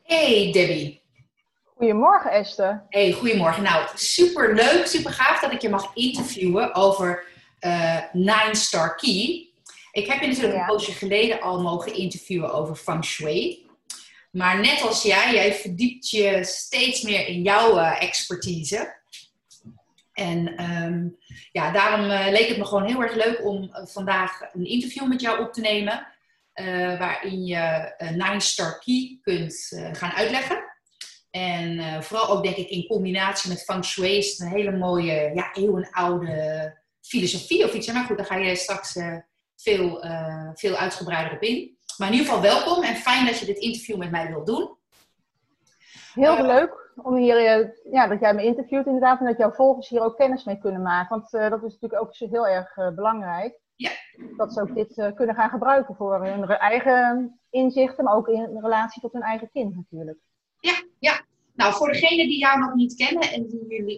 Hey Debbie. Goedemorgen, Esther. Hey, goedemorgen. Nou, super leuk, super gaaf dat ik je mag interviewen over Nine Star Key. Ik heb je natuurlijk een Ja, poosje geleden al mogen interviewen over Feng Shui. Maar net als jij verdiept je steeds meer in jouw expertise. En ja, daarom leek het me gewoon heel erg leuk om vandaag een interview met jou op te nemen. Waarin je Nine Star Key kunt gaan uitleggen. En vooral ook denk ik in combinatie met Feng Shui is het een hele mooie, ja, eeuwenoude filosofie of iets. Maar goed, daar ga je straks veel uitgebreider op in. Maar in ieder geval welkom en fijn dat je dit interview met mij wilt doen. heel leuk om hier, dat jij me interviewt inderdaad en dat jouw volgers hier ook kennis mee kunnen maken. Want dat is natuurlijk ook zo heel erg belangrijk. Ja, Dat ze ook dit kunnen gaan gebruiken voor hun eigen inzichten, maar ook in relatie tot hun eigen kind natuurlijk. ja. Nou, voor degenen die jou nog niet kennen en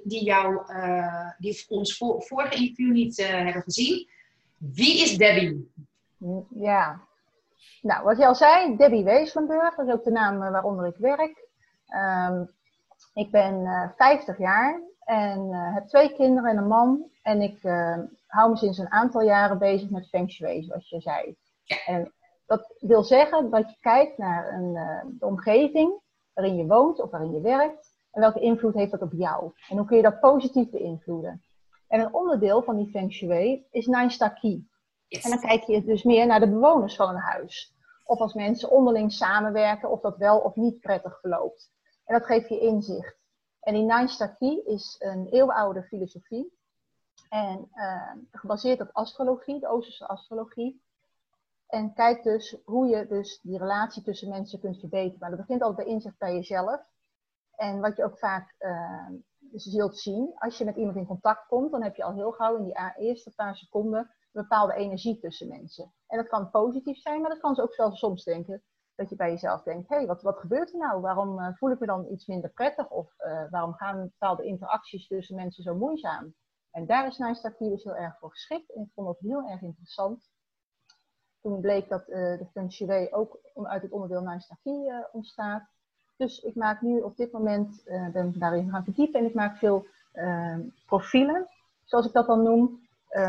die ons vorige interview niet hebben gezien. Wie is Debbie? Ja, nou wat je al zei, Debbie Weeslenburg, dat is ook de naam waaronder ik werk. Ik ben 50 jaar en heb 2 kinderen en een man. En ik hou me sinds een aantal jaren bezig met Feng Shui, zoals je zei. Ja. En dat wil zeggen dat je kijkt naar de omgeving waarin je woont of waarin je werkt. En welke invloed heeft dat op jou? En hoe kun je dat positief beïnvloeden? En een onderdeel van die Feng Shui is Nine Star Key. Yes. En dan kijk je dus meer naar de bewoners van een huis. Of als mensen onderling samenwerken, of dat wel of niet prettig verloopt. En dat geeft je inzicht. En die Nine Star Key is een eeuwenoude filosofie. En gebaseerd op astrologie, de Oosterse astrologie. En kijk dus hoe je dus die relatie tussen mensen kunt verbeteren. Maar dat begint altijd bij inzicht bij jezelf. En wat je ook vaak zult zien, als je met iemand in contact komt, dan heb je al heel gauw in die eerste paar seconden een bepaalde energie tussen mensen. En dat kan positief zijn, maar dat kan ook zelfs soms denken dat je bij jezelf denkt, hé, wat gebeurt er nou? Waarom voel ik me dan iets minder prettig? Of waarom gaan bepaalde interacties tussen mensen zo moeizaam? En daar is Nine Star Key dus heel erg voor geschikt. En ik vond het heel erg interessant. Toen bleek dat de Feng Shui ook uit het onderdeel Nine Star Key ontstaat. Dus ik maak nu op dit moment, ben daarin gaan verdiepen en ik maak veel profielen, zoals ik dat dan noem,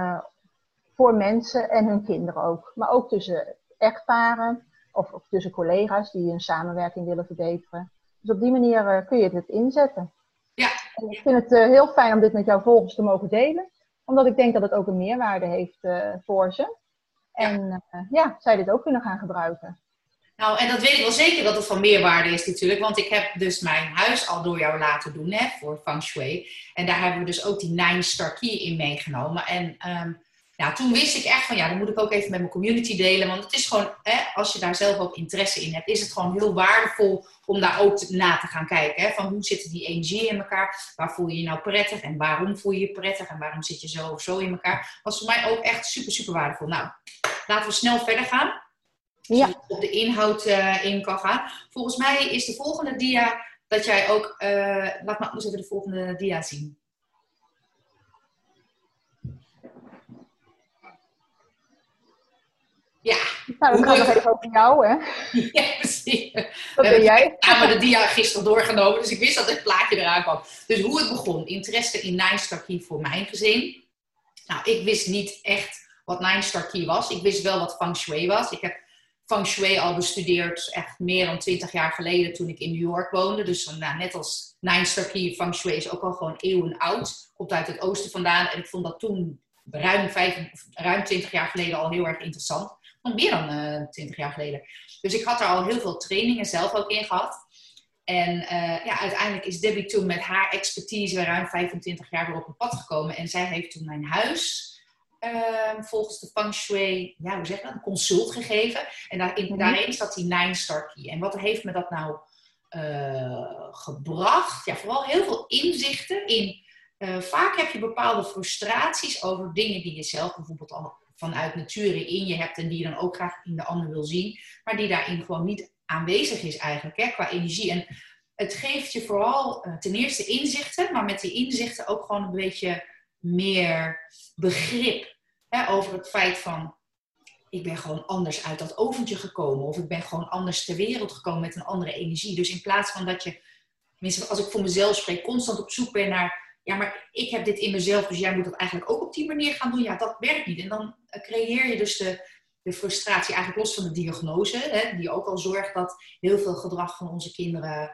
voor mensen en hun kinderen ook. Maar ook tussen echtparen of tussen collega's die hun samenwerking willen verbeteren. Dus op die manier kun je het inzetten. Ja. En ik vind het heel fijn om dit met jouw volgers te mogen delen, omdat ik denk dat het ook een meerwaarde heeft voor ze. En zij dit ook kunnen gaan gebruiken. Nou, en dat weet ik wel zeker dat het van meerwaarde is natuurlijk. Want ik heb dus mijn huis al door jou laten doen voor Feng Shui. En daar hebben we dus ook die Nine Star Key in meegenomen. En toen wist ik echt van dat moet ik ook even met mijn community delen. Want het is gewoon, als je daar zelf ook interesse in hebt, is het gewoon heel waardevol om daar ook na te gaan kijken. Van hoe zitten die energieën in elkaar? Waar voel je je nou prettig? En waarom voel je je prettig? En waarom zit je zo of zo in elkaar? Dat was voor mij ook echt super, super waardevol. Nou, laten we snel verder gaan. Ja. Zodat je op de inhoud in kan gaan. Volgens mij is de volgende dia dat jij ook... laat me eens even de volgende dia zien. Ja. Nou, dat gaat nog even over jou, hè? Ja, precies. Dat ben jij. We hebben de dia gisteren doorgenomen, dus ik wist dat het plaatje eraan kwam. Dus hoe het begon. Interesse in Nine Star Key voor mijn gezin. Nou, ik wist niet echt wat Nine Star Key was. Ik wist wel wat Feng Shui was. Ik heb Feng Shui al bestudeerd echt meer dan 20 jaar geleden toen ik in New York woonde. Dus net als Nine Star Key, Feng Shui is ook al gewoon eeuwen oud. Komt uit het oosten vandaan. En ik vond dat toen ruim 20 jaar geleden al heel erg interessant. Nog meer dan 20 jaar geleden. Dus ik had er al heel veel trainingen zelf ook in gehad. En uiteindelijk is Debbie toen met haar expertise ruim 25 jaar weer op een pad gekomen. En zij heeft toen mijn huis... volgens de Feng Shui, hoe zeg je dat, een consult gegeven. En daarin zat die Nine Star Key. En wat heeft me dat nou gebracht? Ja, vooral heel veel inzichten in... vaak heb je bepaalde frustraties over dingen die je zelf bijvoorbeeld al vanuit nature in je hebt en die je dan ook graag in de ander wil zien, maar die daarin gewoon niet aanwezig is eigenlijk, qua energie. En het geeft je vooral ten eerste inzichten, maar met die inzichten ook gewoon een beetje meer begrip over het feit van ik ben gewoon anders uit dat oventje gekomen. Of ik ben gewoon anders ter wereld gekomen met een andere energie. Dus in plaats van dat je, tenminste als ik voor mezelf spreek, constant op zoek ben naar, ja, maar ik heb dit in mezelf, dus jij moet dat eigenlijk ook op die manier gaan doen. Ja, dat werkt niet. En dan creëer je dus de frustratie eigenlijk los van de diagnose, hè, die ook al zorgt dat heel veel gedrag van onze kinderen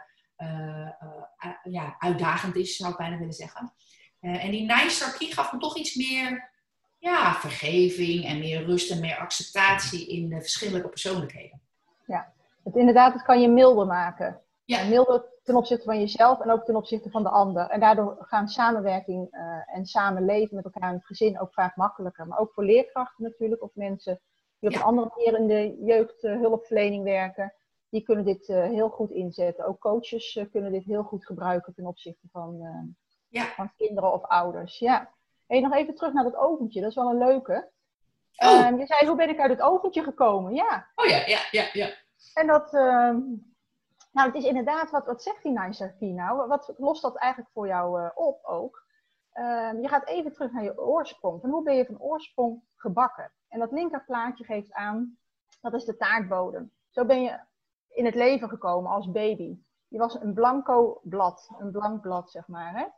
uitdagend is, zou ik bijna willen zeggen. En die Nine-Star Key gaf me toch iets meer vergeving en meer rust en meer acceptatie in de verschillende persoonlijkheden. Ja, het kan je milder maken. Ja. Milder ten opzichte van jezelf en ook ten opzichte van de ander. En daardoor gaan samenwerking en samenleven met elkaar in het gezin ook vaak makkelijker. Maar ook voor leerkrachten natuurlijk, of mensen die op een andere manier in de jeugdhulpverlening werken. Die kunnen dit heel goed inzetten. Ook coaches kunnen dit heel goed gebruiken ten opzichte van kinderen of ouders. Ja. Hey, nog even terug naar dat oventje. Dat is wel een leuke. Je zei, hoe ben ik uit het oventje gekomen? Ja. Oh ja. En dat, het is inderdaad, wat zegt die Nine-Star Key nou? Wat lost dat eigenlijk voor jou op ook? Je gaat even terug naar je oorsprong. Van hoe ben je van oorsprong gebakken? En dat linkerplaatje geeft aan, dat is de taartbodem. Zo ben je in het leven gekomen als baby. Je was een blanco blad, een blank blad zeg maar. Hè?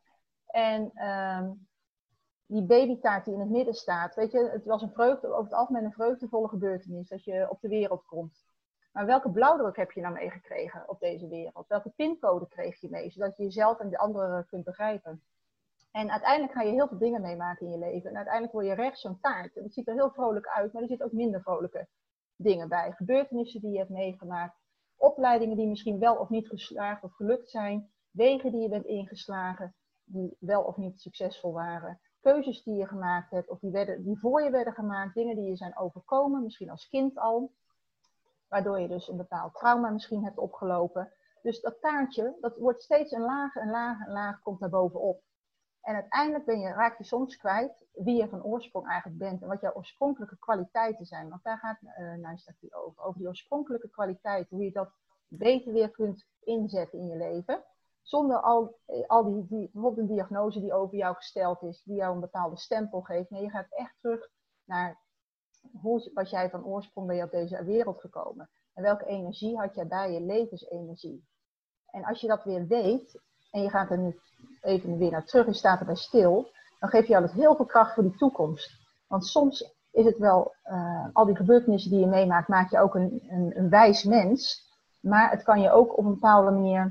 En die babytaart die in het midden staat, weet je, het was over het algemeen een vreugdevolle gebeurtenis dat je op de wereld komt. Maar welke blauwdruk heb je nou meegekregen op deze wereld? Welke pincode kreeg je mee, zodat je jezelf en de anderen kunt begrijpen? En uiteindelijk ga je heel veel dingen meemaken in je leven. En uiteindelijk word je rechts zo'n taart. En het ziet er heel vrolijk uit, maar er zitten ook minder vrolijke dingen bij. Gebeurtenissen die je hebt meegemaakt. Opleidingen die misschien wel of niet geslaagd of gelukt zijn. Wegen die je bent ingeslagen, die wel of niet succesvol waren. Keuzes die je gemaakt hebt, of die voor je werden gemaakt. Dingen die je zijn overkomen, misschien als kind al. Waardoor je dus een bepaald trauma misschien hebt opgelopen. Dus dat taartje, dat wordt steeds een laag komt daar bovenop. En uiteindelijk raak je soms kwijt wie je van oorsprong eigenlijk bent. En wat jouw oorspronkelijke kwaliteiten zijn. Want daar gaat Nine-Star Key over. Over die oorspronkelijke kwaliteiten. Hoe je dat beter weer kunt inzetten in je leven. Zonder al die bijvoorbeeld een diagnose die over jou gesteld is. Die jou een bepaalde stempel geeft. Nee, je gaat echt terug naar hoe was jij van oorsprong ben je op deze wereld gekomen. En welke energie had jij bij je, levensenergie. En als je dat weer weet. En je gaat er nu even weer naar terug en staat erbij stil. Dan geef je altijd heel veel kracht voor die toekomst. Want soms is het wel, al die gebeurtenissen die je meemaakt, maak je ook een wijs mens. Maar het kan je ook op een bepaalde manier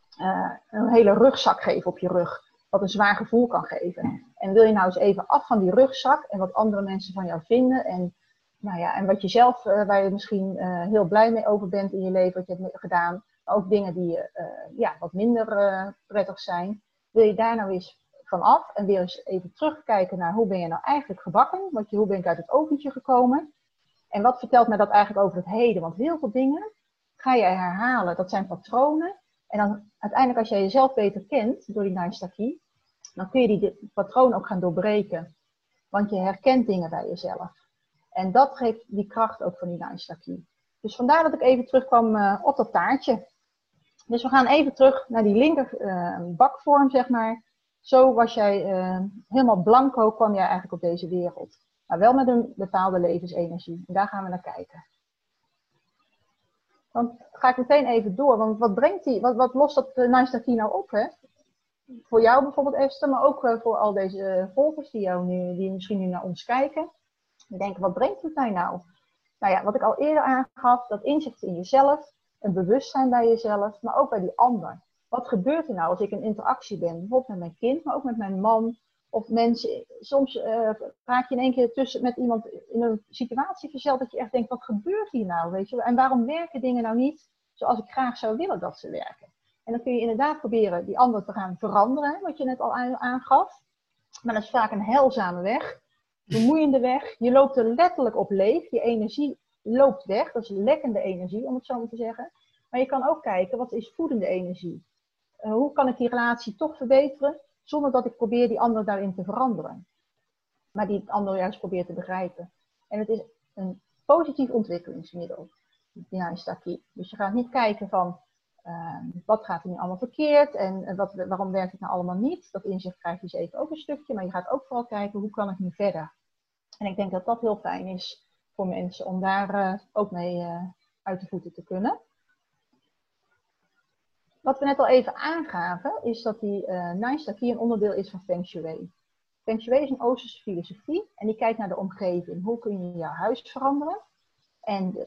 een hele rugzak geven op je rug. Wat een zwaar gevoel kan geven. En wil je nou eens even af van die rugzak en wat andere mensen van jou vinden. En wat je zelf, waar je misschien heel blij mee over bent in je leven, wat je hebt gedaan. Maar ook dingen die wat minder prettig zijn. Wil je daar nou eens van af en weer eens even terugkijken naar hoe ben je nou eigenlijk gebakken? Hoe ben ik uit het oventje gekomen? En wat vertelt mij dat eigenlijk over het heden? Want heel veel dingen ga je herhalen. Dat zijn patronen. En dan uiteindelijk als jij jezelf beter kent door die Nine-Star Key, dan kun je die patronen ook gaan doorbreken. Want je herkent dingen bij jezelf. En dat geeft die kracht ook van die Nine-Star Key. Dus vandaar dat ik even terugkwam op dat taartje. Dus we gaan even terug naar die linker bakvorm, zeg maar. Zo was jij helemaal blanco, kwam jij eigenlijk op deze wereld. Maar wel met een bepaalde levensenergie. En daar gaan we naar kijken. Dan ga ik meteen even door. Want wat lost dat Nine-Star Key nou op, hè? Voor jou bijvoorbeeld, Esther, maar ook voor al deze volgers die misschien nu naar ons kijken. Die denken, wat brengt het mij nou? Nou ja, wat ik al eerder aangaf, dat inzicht in jezelf, een bewustzijn bij jezelf, maar ook bij die ander. Wat gebeurt er nou als ik in interactie ben, bijvoorbeeld met mijn kind, maar ook met mijn man of mensen. Soms raak je in één keer met iemand in een situatie verzeld dat je echt denkt, wat gebeurt hier nou, weet je? En waarom werken dingen nou niet zoals ik graag zou willen dat ze werken? En dan kun je inderdaad proberen die ander te gaan veranderen, wat je net al aangaf. Maar dat is vaak een heilzame weg, bemoeiende weg. Je loopt er letterlijk op leeg, je energie loopt weg. Dat is lekkende energie, om het zo maar te zeggen. Maar je kan ook kijken, wat is voedende energie? Hoe kan ik die relatie toch verbeteren, zonder dat ik probeer die ander daarin te veranderen. Maar die ander juist probeert te begrijpen. En het is een positief ontwikkelingsmiddel, die Nine-Star Key. Dus je gaat niet kijken van, wat gaat er nu allemaal verkeerd en waarom werkt het nou allemaal niet. Dat inzicht krijg je zeker ook een stukje, maar je gaat ook vooral kijken, hoe kan ik nu verder? En ik denk dat dat heel fijn is voor mensen om daar ook mee uit de voeten te kunnen. Wat we net al even aangaven, is dat die Nine Star Key een onderdeel is van Feng Shui. Feng Shui is een Oosterse filosofie en die kijkt naar de omgeving. Hoe kun je jouw huis veranderen? En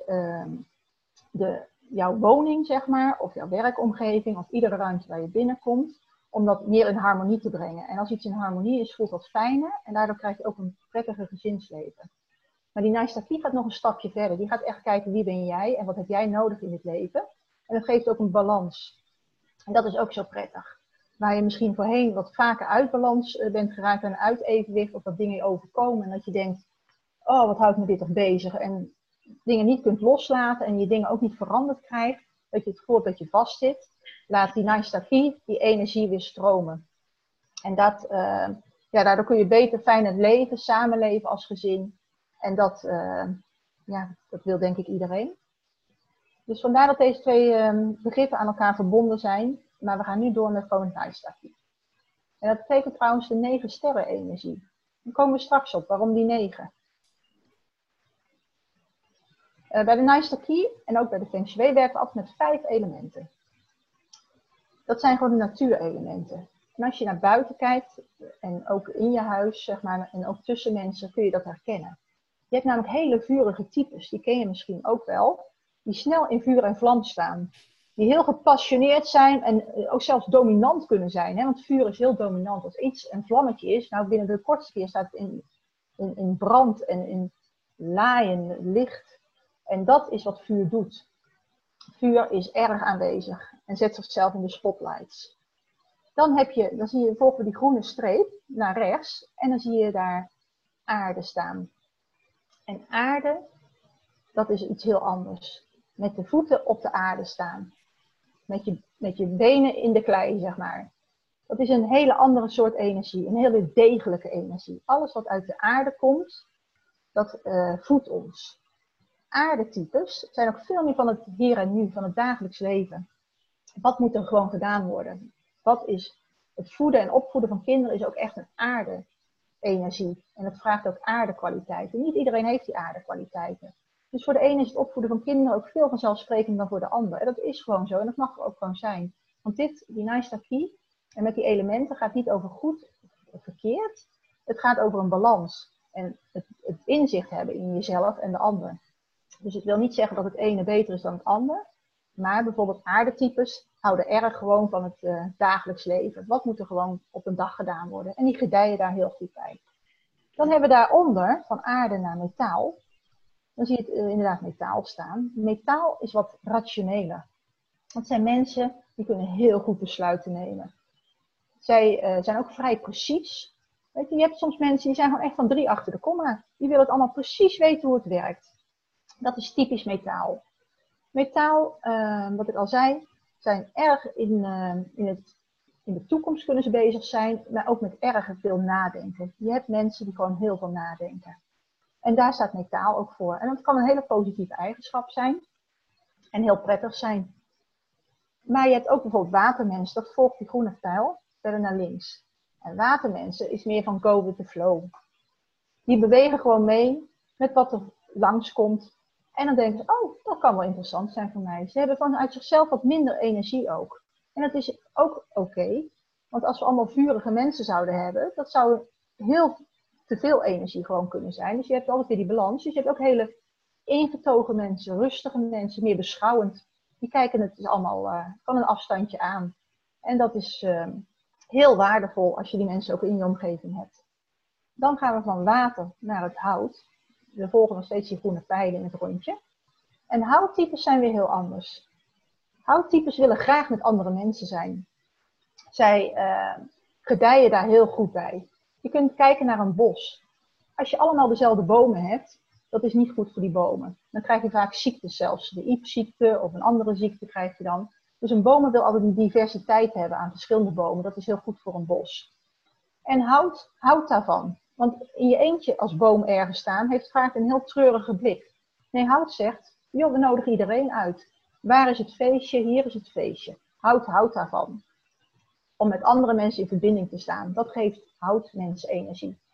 jouw woning, zeg maar, of jouw werkomgeving, of iedere ruimte waar je binnenkomt, om dat meer in harmonie te brengen. En als iets in harmonie is, voelt dat fijner en daardoor krijg je ook een prettiger gezinsleven. Maar die Nine Star Key gaat nog een stapje verder. Die gaat echt kijken wie ben jij en wat heb jij nodig in het leven. En dat geeft ook een balans. En dat is ook zo prettig. Waar je misschien voorheen wat vaker uit balans bent geraakt en uit evenwicht, of dat dingen je overkomen en dat je denkt, oh wat houdt me dit toch bezig? En dingen niet kunt loslaten en je dingen ook niet veranderd krijgt, dat je het gevoel hebt dat je vastzit, laat die Nine Star Key die energie weer stromen. En daardoor kun je beter, fijner leven, samenleven als gezin. En dat wil denk ik iedereen. Dus vandaar dat deze twee begrippen aan elkaar verbonden zijn. Maar we gaan nu door met gewoon het Nine Star Key. En dat betekent trouwens de 9 sterren energie. Daar komen we straks op. Waarom die 9? Bij de Nine Star Key en ook bij de Feng Shui werken we altijd met 5 elementen. Dat zijn gewoon de natuurelementen. En als je naar buiten kijkt, en ook in je huis, zeg maar, en ook tussen mensen, kun je dat herkennen. Je hebt namelijk hele vurige types, die ken je misschien ook wel, die snel in vuur en vlam staan. Die heel gepassioneerd zijn en ook zelfs dominant kunnen zijn. Hè? Want vuur is heel dominant. Als iets een vlammetje is, nou binnen de kortste keer staat het in brand en in laaien, licht. En dat is wat vuur doet. Vuur is erg aanwezig en zet zichzelf in de spotlights. Dan zie je volgens die groene streep naar rechts en dan zie je daar aarde staan. En aarde, dat is iets heel anders. Met de voeten op de aarde staan. Met je benen in de klei, zeg maar. Dat is een hele andere soort energie. Een hele degelijke energie. Alles wat uit de aarde komt, dat voedt ons. Aardetypes zijn ook veel meer van het hier en nu, van het dagelijks leven. Wat moet er gewoon gedaan worden? Wat is het voeden en opvoeden van kinderen is ook echt een aarde-energie. En het vraagt ook aardekwaliteiten. Niet iedereen heeft die aardekwaliteiten. Dus voor de ene is het opvoeden van kinderen ook veel vanzelfsprekender dan voor de ander. En dat is gewoon zo en dat mag er ook gewoon zijn. Want die Nine Star Key en met die elementen gaat niet over goed of verkeerd. Het gaat over een balans. En het inzicht hebben in jezelf en de ander. Dus het wil niet zeggen dat het ene beter is dan het ander. Maar bijvoorbeeld aardetypes houden erg gewoon van het dagelijks leven. Wat moet er gewoon op een dag gedaan worden? En die gedijen daar heel goed bij. Dan hebben we daaronder, van aarde naar metaal. Dan zie je het inderdaad metaal staan. Metaal is wat rationeler. Dat zijn mensen die kunnen heel goed besluiten nemen. Zij zijn ook vrij precies. Weet je hebt soms mensen die zijn gewoon echt van 3 achter de komma. Die willen het allemaal precies weten hoe het werkt. Dat is typisch metaal. Metaal, wat ik al zei, zijn erg in de toekomst kunnen ze bezig zijn, maar ook met erg veel nadenken. Je hebt mensen die gewoon heel veel nadenken. En daar staat metaal ook voor. En dat kan een hele positieve eigenschap zijn en heel prettig zijn. Maar je hebt ook bijvoorbeeld watermensen, dat volgt die groene pijl verder naar links. En watermensen is meer van go with the flow. Die bewegen gewoon mee met wat er langskomt. En dan denken ze, oh, dat kan wel interessant zijn voor mij. Ze hebben vanuit zichzelf wat minder energie ook. En dat is ook oké. Want als we allemaal vurige mensen zouden hebben, dat zou heel te veel energie gewoon kunnen zijn. Dus je hebt altijd weer die balans. Dus je hebt ook hele ingetogen mensen, rustige mensen, meer beschouwend. Die kijken het dus allemaal van een afstandje aan. En dat is heel waardevol als je die mensen ook in je omgeving hebt. Dan gaan we van water naar het hout. We volgen nog steeds die groene pijlen in het rondje. En houttypes zijn weer heel anders. Houttypes willen graag met andere mensen zijn. Zij gedijen daar heel goed bij. Je kunt kijken naar een bos. Als je allemaal dezelfde bomen hebt, dat is niet goed voor die bomen. Dan krijg je vaak ziektes zelfs. De iepziekte of een andere ziekte krijg je dan. Dus een boom wil altijd een diversiteit hebben aan verschillende bomen. Dat is heel goed voor een bos. En houd daarvan. Want in je eentje als boom ergens staan, heeft vaak een heel treurige blik. Nee, hout zegt, joh, we nodigen iedereen uit. Waar is het feestje? Hier is het feestje. Houd daarvan. Om met andere mensen in verbinding te staan. Dat geeft hout mensen energie.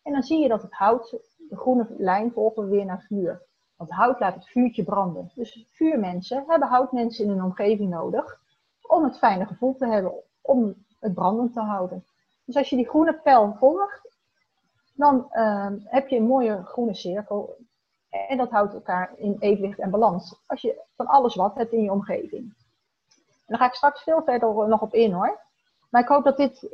En dan zie je dat het hout, de groene lijn, volgen weer naar vuur. Want hout laat het vuurtje branden. Dus vuurmensen hebben houtmensen in hun omgeving nodig om het fijne gevoel te hebben, om het brandend te houden. Dus als je die groene pijl volgt, dan heb je een mooie groene cirkel. En dat houdt elkaar in evenwicht en balans. Als je van alles wat hebt in je omgeving. En daar ga ik straks veel verder nog op in hoor. Maar ik hoop dat dit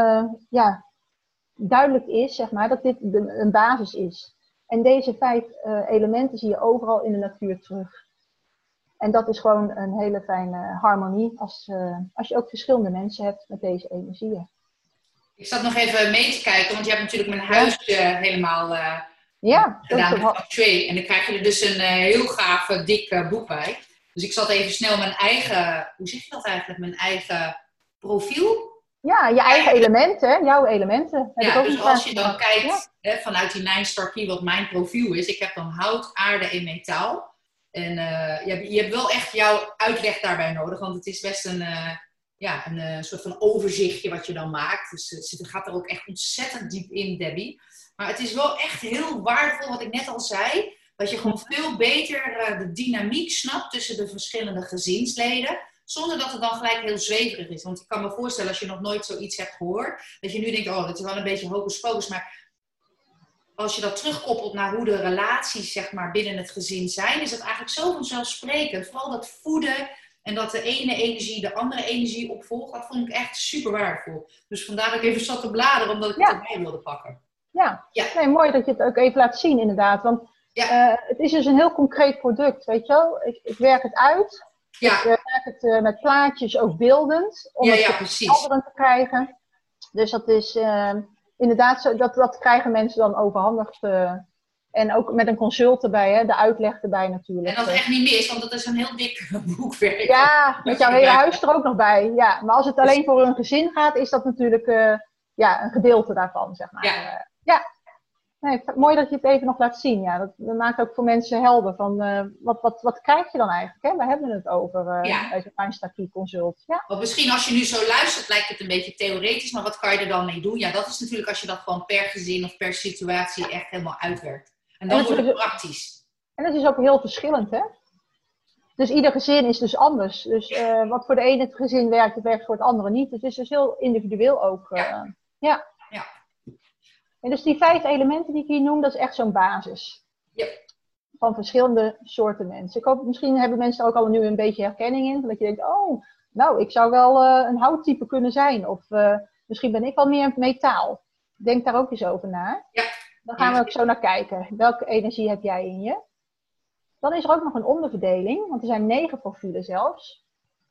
duidelijk is, zeg maar, dat dit een basis is. En deze 5 elementen zie je overal in de natuur terug. En dat is gewoon een hele fijne harmonie als je ook verschillende mensen hebt met deze energieën. Ik zat nog even mee te kijken, want je hebt natuurlijk mijn huis helemaal gedaan met feng shui. En dan krijg je er dus een heel gaaf, dik boek bij. Dus ik zat even snel mijn eigen, hoe zeg je dat eigenlijk, mijn eigen profiel. Ja, je eigen elementen, jouw elementen. Ja, dus als je dan kijkt vanuit die 9-star key wat mijn profiel is. Ik heb dan hout, aarde en metaal. En je hebt wel echt jouw uitleg daarbij nodig, want het is best een soort van overzichtje wat je dan maakt. Dus het gaat er ook echt ontzettend diep in, Debbie. Maar het is wel echt heel waardevol, wat ik net al zei. Dat je gewoon veel beter de dynamiek snapt tussen de verschillende gezinsleden. Zonder dat het dan gelijk heel zweverig is. Want ik kan me voorstellen, als je nog nooit zoiets hebt gehoord. Dat je nu denkt, oh, dat is wel een beetje hocus pocus. Maar als je dat terugkoppelt naar hoe de relaties, zeg maar, binnen het gezin zijn. Is het eigenlijk zo vanzelfsprekend. Vooral dat voeden. En dat de ene energie de andere energie opvolgt. Dat vond ik echt super waardevol. Dus vandaar dat ik even zat te bladeren. Omdat ik het erbij wilde pakken. Ja. Nee, mooi dat je het ook even laat zien inderdaad. Want het is dus een heel concreet product. Weet je wel? Ik werk het uit. Ja. Ik maak het met plaatjes ook beeldend. Om het helderend te krijgen. Dus dat is inderdaad zo. Dat krijgen mensen dan overhandigd. En ook met een consult erbij, hè, de uitleg erbij natuurlijk. En dat is echt niet mis, want dat is een heel dik boekwerk. Ja, met jouw hele huis er ook nog bij. Ja, maar als het alleen voor een gezin gaat, is dat natuurlijk een gedeelte daarvan, zeg maar. Ja. Nee, mooi dat je het even nog laat zien. Ja, dat maakt ook voor mensen helder van wat krijg je dan eigenlijk? Hè? Waar hebben we het over bij zo'n 9-star key consult? Ja. Want misschien als je nu zo luistert, lijkt het een beetje theoretisch, maar wat kan je er dan mee doen? Ja, dat is natuurlijk als je dat gewoon per gezin of per situatie echt helemaal uitwerkt. En dan wordt het praktisch. En dat is ook heel verschillend, hè? Dus ieder gezin is dus anders. Dus wat voor de ene het gezin werkt, werkt voor het andere niet. Het is dus heel individueel ook. Ja. En dus die 5 elementen die ik hier noem, dat is echt zo'n basis. Ja. Van verschillende soorten mensen. Ik hoop, misschien hebben mensen er ook al nu een beetje herkenning in. Dat je denkt, oh, nou, ik zou wel een houttype kunnen zijn. Of misschien ben ik wel meer metaal. Denk daar ook eens over na. Ja. Dan gaan we ook zo naar kijken. Welke energie heb jij in je? Dan is er ook nog een onderverdeling. Want er zijn 9 profielen zelfs.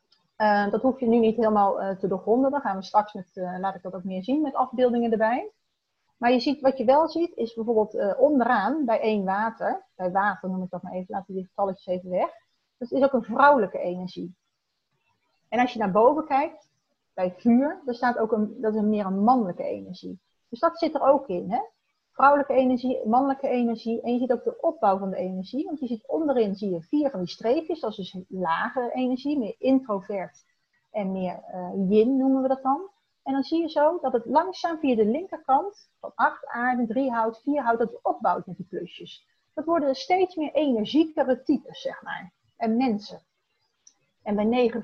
Dat hoef je nu niet helemaal te doorgronden. Dan gaan we straks laat ik dat ook meer zien, met afbeeldingen erbij. Maar je ziet, wat je wel ziet, is bijvoorbeeld onderaan bij 1 water. Bij water noem ik dat maar even, laten we die getalletjes even weg. Dat is ook een vrouwelijke energie. En als je naar boven kijkt, bij vuur, daar staat ook dat is meer een mannelijke energie. Dus dat zit er ook in, hè? Vrouwelijke energie, mannelijke energie. En je ziet ook de opbouw van de energie. Want je ziet onderin 4 van die streepjes. Dat is dus lage energie, meer introvert en meer yin noemen we dat dan. En dan zie je zo dat het langzaam via de linkerkant van 8 aarde, 3 hout, 4 hout, dat het opbouwt met die plusjes. Dat worden steeds meer energiekere types, zeg maar. En mensen. En bij 9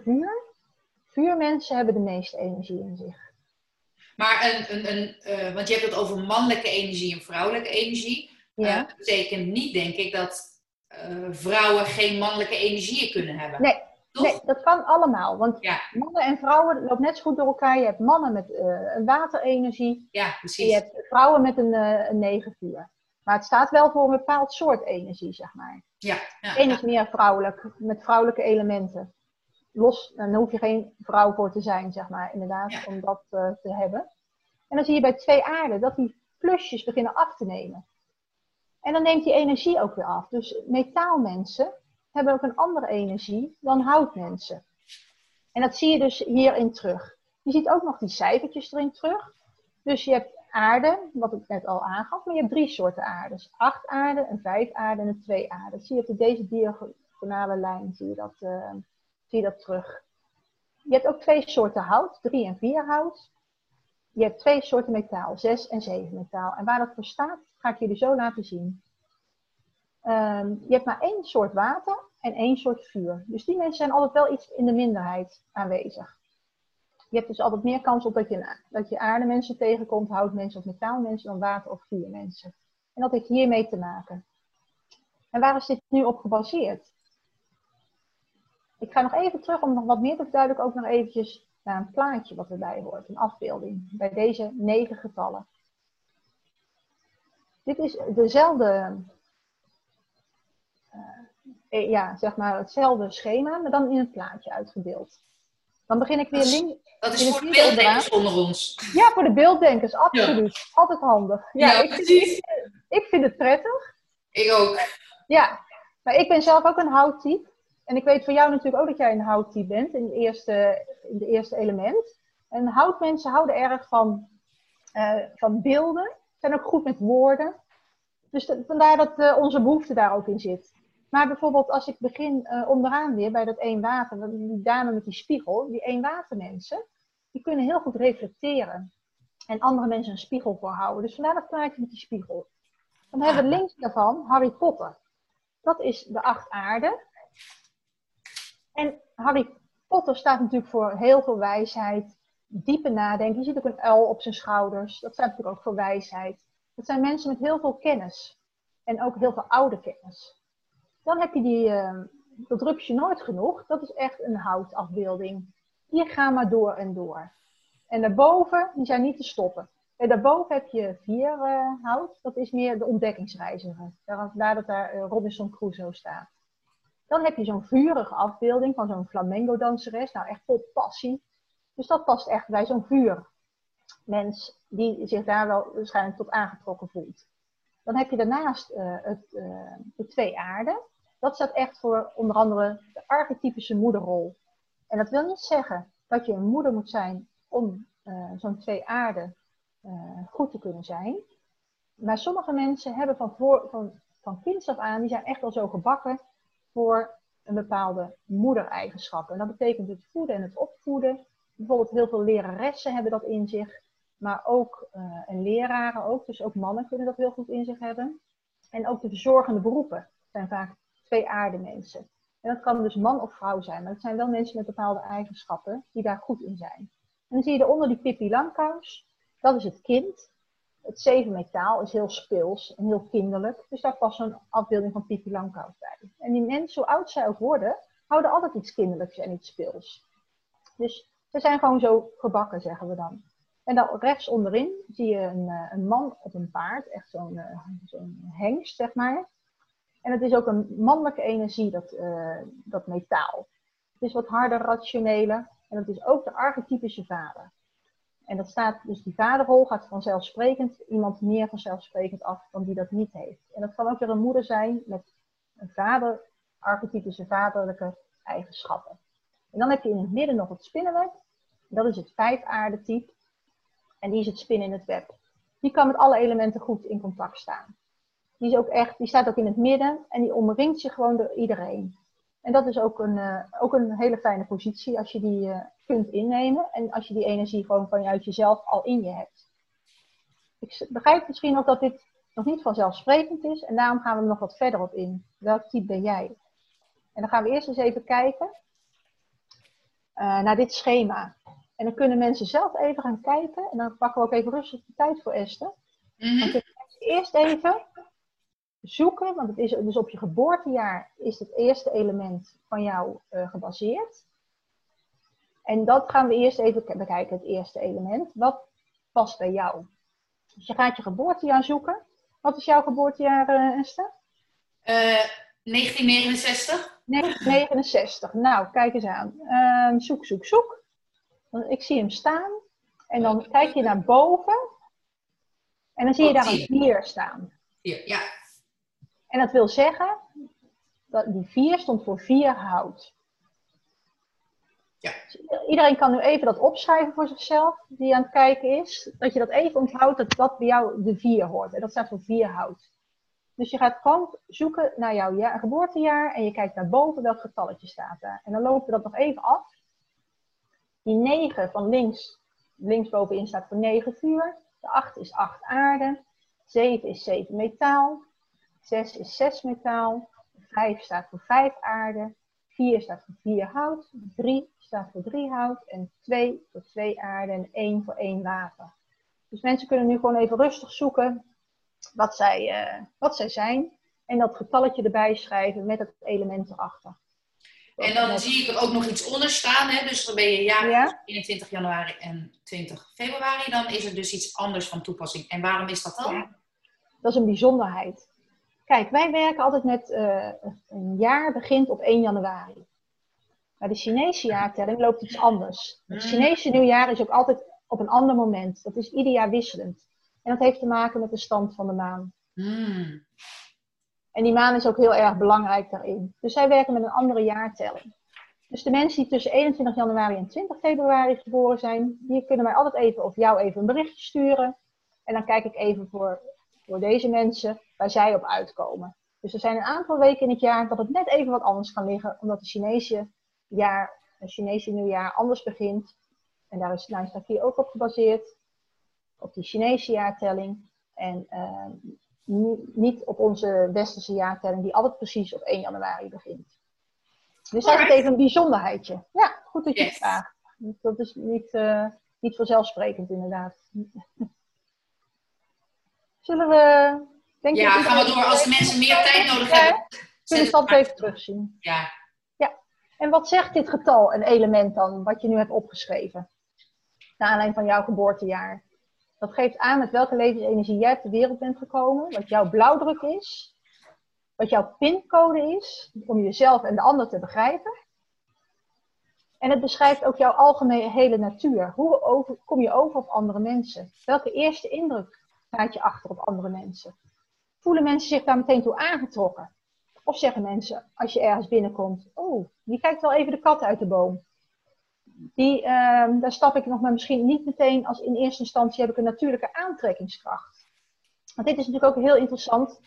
vuurmensen hebben de meeste energie in zich. Maar want je hebt het over mannelijke energie en vrouwelijke energie. Ja. Dat betekent niet, denk ik, dat vrouwen geen mannelijke energieën kunnen hebben. Nee. Nee, dat kan allemaal. Want mannen en vrouwen lopen net zo goed door elkaar. Je hebt mannen met een waterenergie. Ja, precies. En je hebt vrouwen met een 9 vuur. Maar het staat wel voor een bepaald soort energie, zeg maar. Eén is meer vrouwelijk, met vrouwelijke elementen. Los, dan hoef je geen vrouw voor te zijn, zeg maar, inderdaad, om dat te hebben. En dan zie je bij 2 aarden dat die plusjes beginnen af te nemen. En dan neemt die energie ook weer af. Dus metaalmensen hebben ook een andere energie dan houtmensen. En dat zie je dus hierin terug. Je ziet ook nog die cijfertjes erin terug. Dus je hebt aarde, wat ik net al aangaf, maar je hebt 3 soorten aardes. 8 aarde, een 5 aarde en een 2 aarde. Dat zie je op deze diagonale lijn, zie je dat terug. Je hebt ook 2 soorten hout, 3 en 4 hout. je hebt 2 soorten metaal, 6 en 7 metaal. En waar dat voor staat, ga ik jullie zo laten zien. Je hebt maar 1 soort water en 1 soort vuur. Dus die mensen zijn altijd wel iets in de minderheid aanwezig. Je hebt dus altijd meer kans op dat je aardemensen tegenkomt, houtmensen of metaalmensen, dan water- of vuurmensen. En dat heeft hiermee te maken. En waar is dit nu op gebaseerd? Ik ga nog even terug om nog wat meer te verduidelijken, ook nog eventjes naar een plaatje wat erbij hoort, een afbeelding, bij deze 9 getallen. Dit is dezelfde, zeg maar hetzelfde schema, maar dan in een plaatje uitgebeeld. Dan begin ik weer links. Dat is voor de beelddenkers onder ons. Ja, voor de beelddenkers, absoluut. Ja. Altijd handig. Ja, ik vind het prettig. Ik ook. Ja, maar ik ben zelf ook een houttype. En ik weet van jou natuurlijk ook dat jij een houttype bent in de eerste element. En houtmensen houden erg van beelden. Zijn ook goed met woorden. Dus vandaar dat onze behoefte daar ook in zit. Maar bijvoorbeeld als ik begin onderaan weer bij dat 1 water, die dame met die spiegel, die 1 watermensen, die kunnen heel goed reflecteren. En andere mensen een spiegel voorhouden. Dus vandaar dat plaatje met die spiegel. Dan hebben we links daarvan Harry Potter. Dat is de 8 aarden. En Harry Potter staat natuurlijk voor heel veel wijsheid, diepe nadenken. Je ziet ook een uil op zijn schouders. Dat staat natuurlijk ook voor wijsheid. Dat zijn mensen met heel veel kennis. En ook heel veel oude kennis. Dan heb je dat rupsje nooit genoeg. Dat is echt een houtafbeelding. Hier gaan maar door en door. En daarboven, die zijn niet te stoppen. En daarboven heb je 4 hout. Dat is meer de ontdekkingsreiziger. Vandaar dat daar Robinson Crusoe staat. Dan heb je zo'n vurige afbeelding van zo'n flamenco-danseres. Nou, echt vol passie. Dus dat past echt bij zo'n vuurmens die zich daar wel waarschijnlijk tot aangetrokken voelt. Dan heb je daarnaast de 2 aarden. Dat staat echt voor onder andere de archetypische moederrol. En dat wil niet zeggen dat je een moeder moet zijn om zo'n 2 aarden goed te kunnen zijn. Maar sommige mensen hebben van kinds af aan, die zijn echt wel zo gebakken voor een bepaalde moedereigenschappen. En dat betekent het voeden en het opvoeden. Bijvoorbeeld heel veel leraressen hebben dat in zich. Maar ook en leraren ook. Dus ook mannen kunnen dat heel goed in zich hebben. En ook de verzorgende beroepen zijn vaak 2 aardemensen. En dat kan dus man of vrouw zijn. Maar het zijn wel mensen met bepaalde eigenschappen die daar goed in zijn. En dan zie je eronder die Pippi Langkous. Dat is het kind. Het 7 metaal is heel speels en heel kinderlijk. Dus daar past een afbeelding van Pippi Langkous bij. En die mensen, hoe oud zij ook worden, houden altijd iets kinderlijks en iets speels. Dus ze zijn gewoon zo gebakken, zeggen we dan. En dan rechts onderin zie je een man op een paard. Echt zo'n hengst, zeg maar. En het is ook een mannelijke energie, dat metaal. Het is wat harder, rationeler. En het is ook de archetypische vader. En dat staat, dus die vaderrol gaat vanzelfsprekend iemand meer vanzelfsprekend af dan die dat niet heeft. En dat kan ook weer een moeder zijn met een vader, archetypische vaderlijke eigenschappen. En dan heb je in het midden nog het spinnenweb. Dat is het 5 aardetype. En die is het spin in het web. Die kan met alle elementen goed in contact staan. Die staat ook in het midden en die omringt zich gewoon door iedereen. En dat is ook een hele fijne positie als je die kunt innemen. En als je die energie gewoon vanuit jezelf al in je hebt. Ik begrijp misschien ook dat dit nog niet vanzelfsprekend is. En daarom gaan we er nog wat verder op in. Welk type ben jij? En dan gaan we eerst eens even kijken naar dit schema. En dan kunnen mensen zelf even gaan kijken. En dan pakken we ook even rustig de tijd voor Esther. Dan kunnen mensen eerst even zoeken. Want het is dus op je geboortejaar is het eerste element van jou gebaseerd. En dat gaan we eerst even bekijken, het eerste element. Wat past bij jou? Dus je gaat je geboortejaar zoeken. Wat is jouw geboortejaar, Esther? 1969. 1969. Nou, kijk eens aan. Zoek. Ik zie hem staan. En dan kijk je naar boven. En dan zie je daar een 4 staan. 4, ja. En dat wil zeggen, dat die 4 stond voor 4 hout. Ja. Dus iedereen kan nu even dat opschrijven voor zichzelf, die aan het kijken is. Dat je dat even onthoudt, dat dat bij jou de 4 hoort. En dat staat voor 4 hout. Dus je gaat gewoon zoeken naar jouw geboortejaar en je kijkt naar boven welk getalletje staat daar. En dan lopen we dat nog even af. Die 9 van links, linksbovenin staat voor 9 vuur. De 8 is 8 aarde. 7 is 7 metaal. 6 is 6 metaal. 5 staat voor 5 aarde. 4 staat voor 4 hout. 3 staat voor 3 hout. En 2 voor 2 aarde. En 1 voor 1 water. Dus mensen kunnen nu gewoon even rustig zoeken wat zij zijn. En dat getalletje erbij schrijven met het element erachter. En dan zie ik er ook nog iets onder staan. Hè? Dus dan ben je jarig 21 januari en 20 februari. Dan is er dus iets anders van toepassing. En waarom is dat dan? Ja, dat is een bijzonderheid. Kijk, wij werken altijd met een jaar begint op 1 januari. Maar de Chinese jaartelling loopt iets anders. Het Chinese nieuwjaar is ook altijd op een ander moment. Dat is ieder jaar wisselend. En dat heeft te maken met de stand van de maan. En die maan is ook heel erg belangrijk daarin. Dus zij werken met een andere jaartelling. Dus de mensen die tussen 21 januari en 20 februari geboren zijn, die kunnen mij altijd even of jou even een berichtje sturen. En dan kijk ik even voor deze mensen waar zij op uitkomen. Dus er zijn een aantal weken in het jaar dat het net even wat anders kan liggen, omdat het Chinese nieuwjaar anders begint. En daar is Nine Star Key ook op gebaseerd. Op die Chinese jaartelling. En niet op onze westerse jaartelling die altijd precies op 1 januari begint. Dus dat is even een bijzonderheidje. Ja, goed dat je het vraagt. Dat is niet vanzelfsprekend inderdaad. Zullen we... Gaan we door. Als de mensen meer tijd nodig hebben. Zullen we het even terugzien. Ja. En wat zegt dit getal, een element dan, wat je nu hebt opgeschreven? Naar aanleiding van jouw geboortejaar. Dat geeft aan met welke levensenergie jij ter wereld bent gekomen. Wat jouw blauwdruk is. Wat jouw pincode is. Om jezelf en de ander te begrijpen. En het beschrijft ook jouw algehele natuur. Hoe kom je over op andere mensen? Welke eerste indruk laat je achter op andere mensen? Voelen mensen zich daar meteen toe aangetrokken? Of zeggen mensen, als je ergens binnenkomt, oh, die kijkt wel even de kat uit de boom. Daar stap ik nog maar misschien niet meteen als in eerste instantie heb ik een natuurlijke aantrekkingskracht. Want dit is natuurlijk ook heel interessant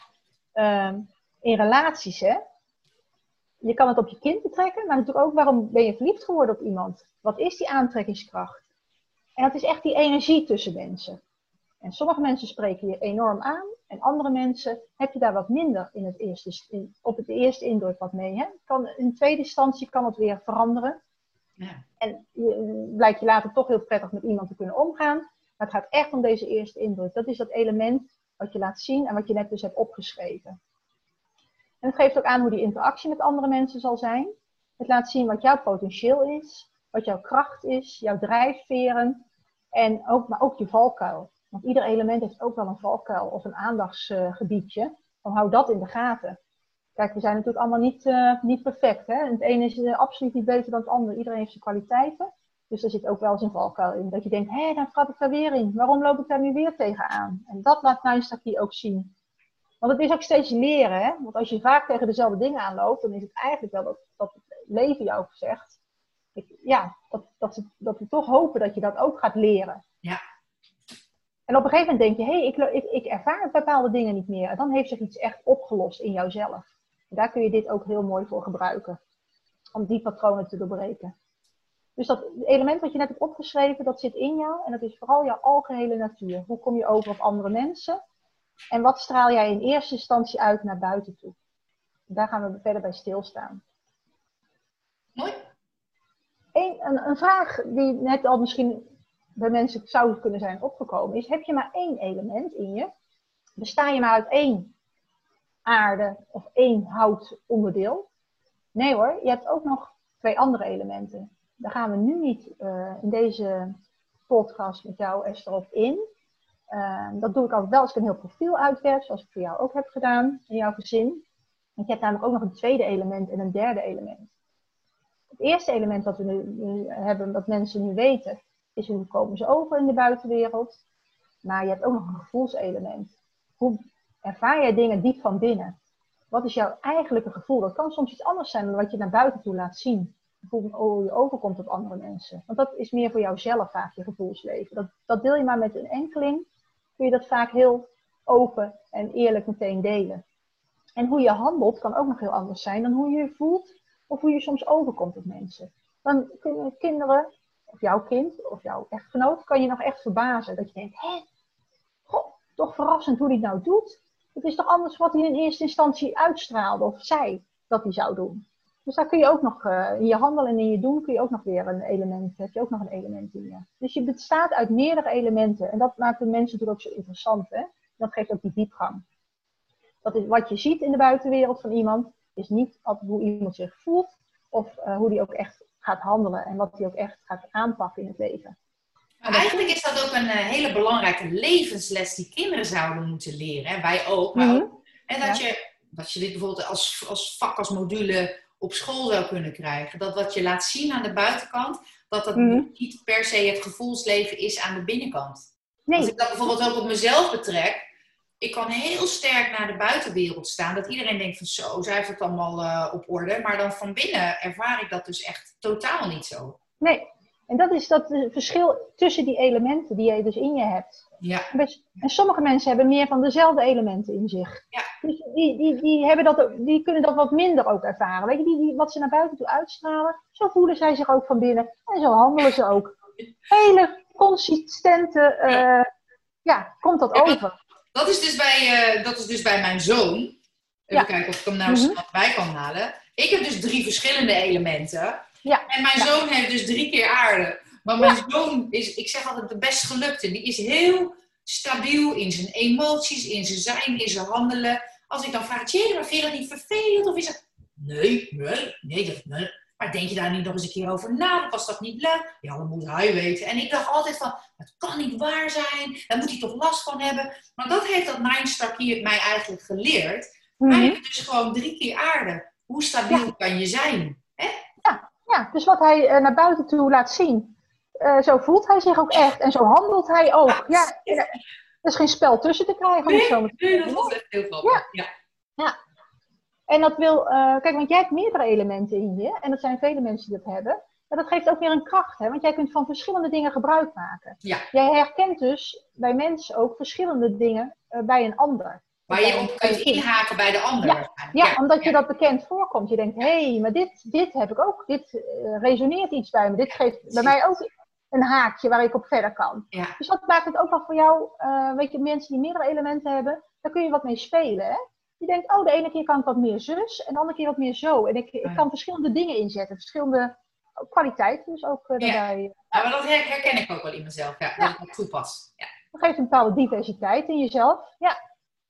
in relaties. Hè? Je kan het op je kind betrekken, maar natuurlijk ook waarom ben je verliefd geworden op iemand? Wat is die aantrekkingskracht? En dat is echt die energie tussen mensen. En sommige mensen spreken je enorm aan. En andere mensen heb je daar wat minder op het eerste indruk wat mee. Hè? In tweede instantie kan het weer veranderen. Ja. En blijkt je later toch heel prettig met iemand te kunnen omgaan. Maar het gaat echt om deze eerste indruk. Dat is dat element wat je laat zien en wat je net dus hebt opgeschreven. En het geeft ook aan hoe die interactie met andere mensen zal zijn. Het laat zien wat jouw potentieel is. Wat jouw kracht is. Jouw drijfveren. Maar ook je valkuil. Want ieder element heeft ook wel een valkuil of een aandachtsgebiedje. Dan hou dat in de gaten. Kijk, we zijn natuurlijk allemaal niet perfect. Hè? En het ene is absoluut niet beter dan het andere. Iedereen heeft zijn kwaliteiten. Dus er zit ook wel eens een valkuil in. Dat je denkt, hé, dan trap ik daar weer in. Waarom loop ik daar nu weer tegenaan? En dat laat Nine Star Key ook zien. Want het is ook steeds leren. Hè? Want als je vaak tegen dezelfde dingen aanloopt, dan is het eigenlijk wel dat het leven jou zegt. Dat we toch hopen dat je dat ook gaat leren. Ja. En op een gegeven moment denk je, ik ervaar bepaalde dingen niet meer. En dan heeft zich iets echt opgelost in jouzelf. En daar kun je dit ook heel mooi voor gebruiken. Om die patronen te doorbreken. Dus dat element wat je net hebt opgeschreven, dat zit in jou. En dat is vooral jouw algehele natuur. Hoe kom je over op andere mensen? En wat straal jij in eerste instantie uit naar buiten toe? Daar gaan we verder bij stilstaan. Mooi. Een vraag die net al misschien bij mensen zou kunnen zijn opgekomen is, heb je maar 1 element in je? Besta je maar uit 1 aarde of 1 houtonderdeel? Nee hoor, je hebt ook nog 2 andere elementen. Daar gaan we nu niet in deze podcast met jou, Esther, op in. Dat doe ik altijd wel als ik een heel profiel uitwerk, zoals ik voor jou ook heb gedaan in jouw gezin. Want je hebt namelijk ook nog een tweede element en een derde element. Het eerste element dat we nu hebben, dat mensen nu weten, is hoe komen ze over in de buitenwereld. Maar je hebt ook nog een gevoelselement. Hoe ervaar jij dingen diep van binnen? Wat is jouw eigenlijke gevoel? Dat kan soms iets anders zijn dan wat je naar buiten toe laat zien. Hoe je overkomt op andere mensen. Want dat is meer voor jouzelf vaak je gevoelsleven. Dat deel je maar met een enkeling. Kun je dat vaak heel open en eerlijk meteen delen. En hoe je handelt kan ook nog heel anders zijn dan hoe je je voelt. Of hoe je soms overkomt op mensen. Dan kunnen kinderen, of jouw kind, of jouw echtgenoot, kan je nog echt verbazen. Dat je denkt, hé, goh, toch verrassend hoe hij het nou doet. Het is toch anders wat hij in eerste instantie uitstraalde of zei dat hij zou doen. Dus daar kun je ook nog, in je handelen en in je doen, kun je ook nog weer een element, heb je ook nog een element in je. Dus je bestaat uit meerdere elementen. En dat maakt de mensen natuurlijk ook zo interessant, hè. Dat geeft ook die diepgang. Dat is wat je ziet in de buitenwereld van iemand, is niet altijd hoe iemand zich voelt, of hoe die ook echt gaat handelen en wat hij ook echt gaat aanpakken in het leven. Maar eigenlijk is dat ook een hele belangrijke levensles die kinderen zouden moeten leren. Hè? Wij ook, maar ook. En dat je dit bijvoorbeeld als vak, als module op school zou kunnen krijgen. Dat wat je laat zien aan de buitenkant, dat dat niet per se het gevoelsleven is aan de binnenkant. Nee. Als ik dat bijvoorbeeld ook op mezelf betrek, ik kan heel sterk naar de buitenwereld staan. Dat iedereen denkt van zo, zij heeft het allemaal op orde. Maar dan van binnen ervaar ik dat dus echt totaal niet zo. Nee, en dat is dat verschil tussen die elementen die je dus in je hebt. Ja. En sommige mensen hebben meer van dezelfde elementen in zich. Ja. Dus die kunnen dat wat minder ook ervaren. Weet je, wat ze naar buiten toe uitstralen, zo voelen zij zich ook van binnen. En zo handelen ze ook. Hele consistente, komt dat over. Dat is dus bij mijn zoon. Even kijken of ik hem nou snel bij kan halen. Ik heb dus 3 verschillende elementen. Ja. En mijn zoon heeft dus 3 keer aarde. Maar mijn zoon is, ik zeg altijd, de best gelukte. Die is heel stabiel in zijn emoties, in zijn zijn, in zijn handelen. Als ik dan vraag, Thierry, maar vind je dat niet vervelend? Of is het, nee. Maar denk je daar niet nog eens een keer over na? Was dat niet leuk? Ja, dat moet hij weten. En ik dacht altijd van, het kan niet waar zijn. Daar moet hij toch last van hebben. Maar dat heeft dat Nine-Star Key mij eigenlijk geleerd. Wij hebben dus gewoon 3 keer aarde. Hoe stabiel kan je zijn? Hè? Ja, dus wat hij naar buiten toe laat zien, zo voelt hij zich ook echt. En zo handelt hij ook. Ja, er is geen spel tussen te krijgen. Nee, dat was echt heel grappig. Ja. En dat wil, kijk, want jij hebt meerdere elementen in je. En dat zijn vele mensen die dat hebben. Maar dat geeft ook weer een kracht, hè? Want jij kunt van verschillende dingen gebruik maken. Ja. Jij herkent dus bij mensen ook verschillende dingen bij een ander. Waar je op kunt inhaken bij de ander. Ja, omdat je dat bekend voorkomt. Je denkt, hé, maar dit heb ik ook. Dit resoneert iets bij me. Dit geeft bij mij ook een haakje waar ik op verder kan. Ja. Dus dat maakt het ook wel voor jou, weet je, mensen die meerdere elementen hebben, daar kun je wat mee spelen, hè? Je denkt, oh, de ene keer kan ik wat meer zus en de andere keer wat meer zo. En ik kan verschillende dingen inzetten, verschillende kwaliteiten dus ook daarbij. Ja, maar dat herken ik ook wel in mezelf, dat ik dat toepas. Ja. Dat geeft een bepaalde diversiteit in jezelf, ja.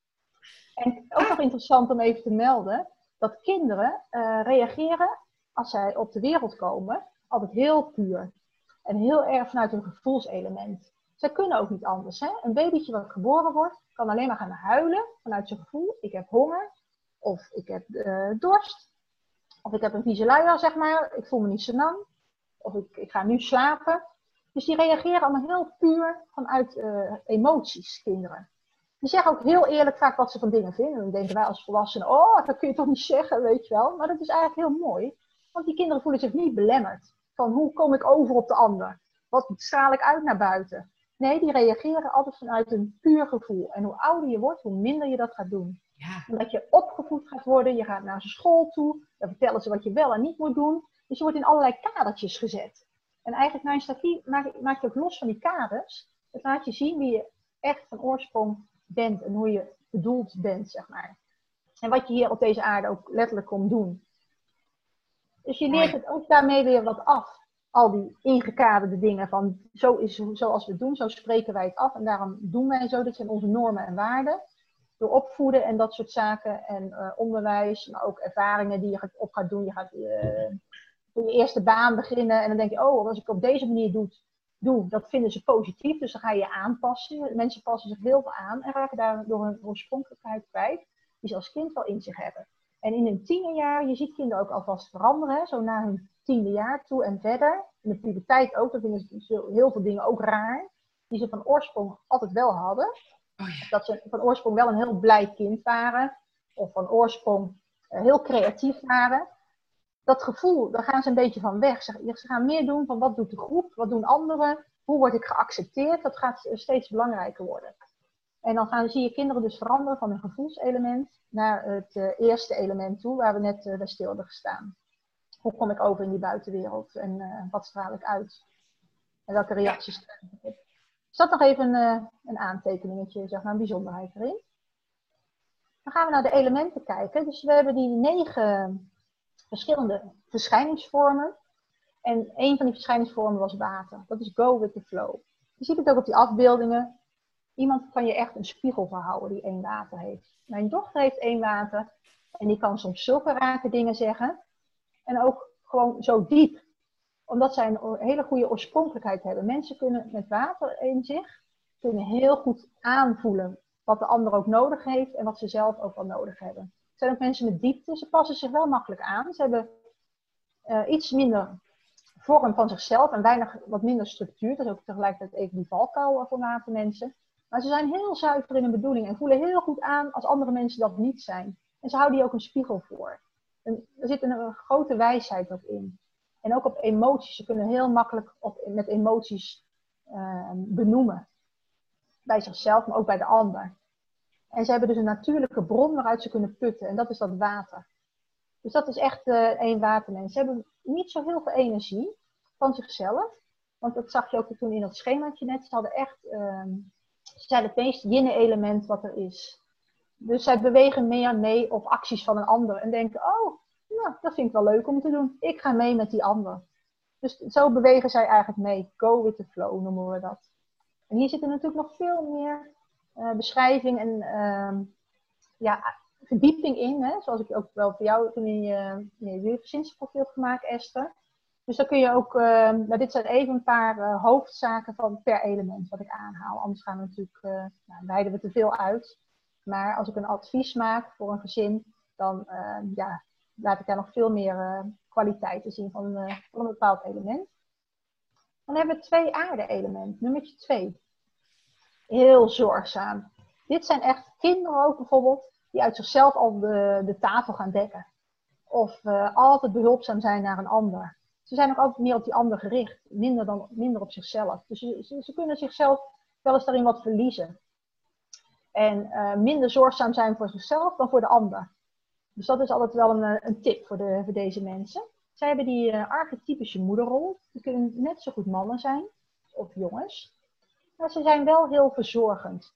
En ook nog interessant om even te melden, dat kinderen reageren, als zij op de wereld komen, altijd heel puur. En heel erg vanuit hun gevoelselement. Zij kunnen ook niet anders. Hè? Een babytje wat geboren wordt, kan alleen maar gaan huilen vanuit zijn gevoel. Ik heb honger, of ik heb dorst, of ik heb een vieze luier, zeg maar. Ik voel me niet zo nam, of ik ga nu slapen. Dus die reageren allemaal heel puur vanuit emoties, kinderen. Die zeggen ook heel eerlijk vaak wat ze van dingen vinden. En dan denken wij als volwassenen, oh, dat kun je toch niet zeggen, weet je wel. Maar dat is eigenlijk heel mooi. Want die kinderen voelen zich niet belemmerd. Van hoe kom ik over op de ander? Wat straal ik uit naar buiten? Nee, die reageren altijd vanuit een puur gevoel. En hoe ouder je wordt, hoe minder je dat gaat doen. Ja. Omdat je opgevoed gaat worden, je gaat naar school toe. Dan vertellen ze wat je wel en niet moet doen. Dus je wordt in allerlei kadertjes gezet. En eigenlijk Nine-Star Key maak je ook los van die kaders. Het laat je zien wie je echt van oorsprong bent en hoe je bedoeld bent, zeg maar. En wat je hier op deze aarde ook letterlijk komt doen. Dus je leert het ook daarmee weer wat af. Al die ingekaderde dingen van zoals we het doen, zo spreken wij het af. En daarom doen wij zo, dat zijn onze normen en waarden. Door opvoeden en dat soort zaken. En onderwijs, maar ook ervaringen die je op gaat doen. Je gaat voor je eerste baan beginnen. En dan denk je, oh, als ik op deze manier doe, dat vinden ze positief. Dus dan ga je aanpassen. Mensen passen zich heel veel aan en raken daardoor hun oorspronkelijkheid kwijt. Die ze als kind wel in zich hebben. En in hun tienerjaar, je ziet kinderen ook alvast veranderen. Hè? Zo naar hun 10e jaar toe en verder. In de puberteit ook, dat vinden ze heel veel dingen ook raar. Die ze van oorsprong altijd wel hadden. Oh ja. Dat ze van oorsprong wel een heel blij kind waren. Of van oorsprong heel creatief waren. Dat gevoel, daar gaan ze een beetje van weg. Ze gaan meer doen van wat doet de groep, wat doen anderen. Hoe word ik geaccepteerd? Dat gaat steeds belangrijker worden. En dan zie je kinderen dus veranderen van een gevoelselement naar het eerste element toe, waar we net bij stil hebben gestaan. Hoe kom ik over in die buitenwereld en wat straal ik uit? En welke reacties krijg je erop. Dus dat nog even een aantekeningetje, zeg maar, een bijzonderheid erin. Dan gaan we naar de elementen kijken. Dus we hebben die 9 verschillende verschijningsvormen. En een van die verschijningsvormen was water. Dat is go with the flow. Je ziet het ook op die afbeeldingen. Iemand kan je echt een spiegel verhouden die 1 water heeft. Mijn dochter heeft 1 water. En die kan soms zulke rake dingen zeggen. En ook gewoon zo diep. Omdat zij een hele goede oorspronkelijkheid hebben. Mensen kunnen met water in zich kunnen heel goed aanvoelen wat de ander ook nodig heeft en wat ze zelf ook wel nodig hebben. Er zijn ook mensen met diepte. Ze passen zich wel makkelijk aan. Ze hebben iets minder vorm van zichzelf en wat minder structuur. Dat is ook tegelijkertijd even die valkuil voor watermensen. Maar ze zijn heel zuiver in hun bedoeling en voelen heel goed aan als andere mensen dat niet zijn. En ze houden die ook een spiegel voor. En er zit een grote wijsheid ook in. En ook op emoties. Ze kunnen heel makkelijk met emoties benoemen. Bij zichzelf, maar ook bij de ander. En ze hebben dus een natuurlijke bron waaruit ze kunnen putten. En dat is dat water. Dus dat is echt 1 watermens. Ze hebben niet zo heel veel energie van zichzelf. Want dat zag je ook toen in dat schemaatje net. Ze hadden echt, ze zijn het meest yin-element wat er is. Dus zij bewegen meer mee op acties van een ander. En denken, oh, nou, dat vind ik wel leuk om te doen. Ik ga mee met die ander. Dus zo bewegen zij eigenlijk mee. Go with the flow noemen we dat. En hier zit er natuurlijk nog veel meer beschrijving en verdieping in. Hè? Zoals ik ook wel voor jou toen in je gezinsprofiel heb gemaakt, Esther. Dus dan kun je ook, dit zijn even een paar hoofdzaken van per element wat ik aanhaal. Anders gaan we natuurlijk, wijden we te veel uit. Maar als ik een advies maak voor een gezin, dan laat ik daar nog veel meer kwaliteiten zien van een bepaald element. Dan hebben we 2 aarde-elementen. Nummertje 2. Heel zorgzaam. Dit zijn echt kinderen ook bijvoorbeeld, die uit zichzelf al de tafel gaan dekken. Of altijd behulpzaam zijn naar een ander. Ze zijn ook altijd meer op die ander gericht. Minder op zichzelf. Dus ze kunnen zichzelf wel eens daarin wat verliezen. En minder zorgzaam zijn voor zichzelf dan voor de ander. Dus dat is altijd wel een tip voor deze mensen. Zij hebben die archetypische moederrol. Die kunnen net zo goed mannen zijn. Of jongens. Maar ze zijn wel heel verzorgend.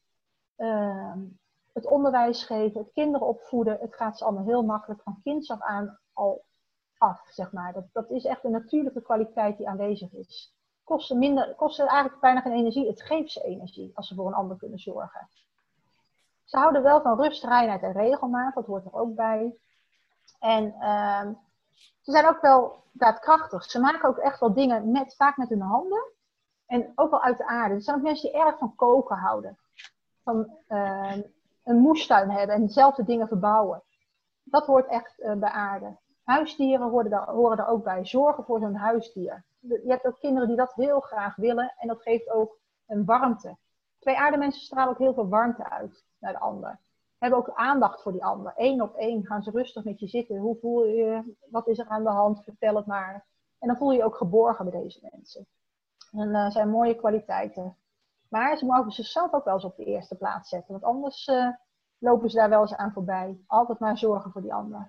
Het onderwijs geven, het kinderen opvoeden. Het gaat ze allemaal heel makkelijk van kinds af aan al af, zeg maar. Dat is echt een natuurlijke kwaliteit die aanwezig is. Kost ze eigenlijk bijna geen energie. Het geeft ze energie als ze voor een ander kunnen zorgen. Ze houden wel van rust, reinheid en regelmaat. Dat hoort er ook bij. En ze zijn ook wel daadkrachtig. Ze maken ook echt wel dingen vaak met hun handen. En ook wel uit de aarde. Er zijn ook mensen die erg van koken houden. Van een moestuin hebben en dezelfde dingen verbouwen. Dat hoort echt bij aarde. Huisdieren horen daar ook bij. Zorgen voor zo'n huisdier. Je hebt ook kinderen die dat heel graag willen. En dat geeft ook een warmte. 2 aardemensen stralen ook heel veel warmte uit naar de ander. Hebben ook aandacht voor die ander. 1 op 1 gaan ze rustig met je zitten. Hoe voel je je? Wat is er aan de hand? Vertel het maar. En dan voel je je ook geborgen bij deze mensen. En zijn mooie kwaliteiten. Maar ze mogen zichzelf ook wel eens op de eerste plaats zetten. Want anders lopen ze daar wel eens aan voorbij. Altijd maar zorgen voor die ander.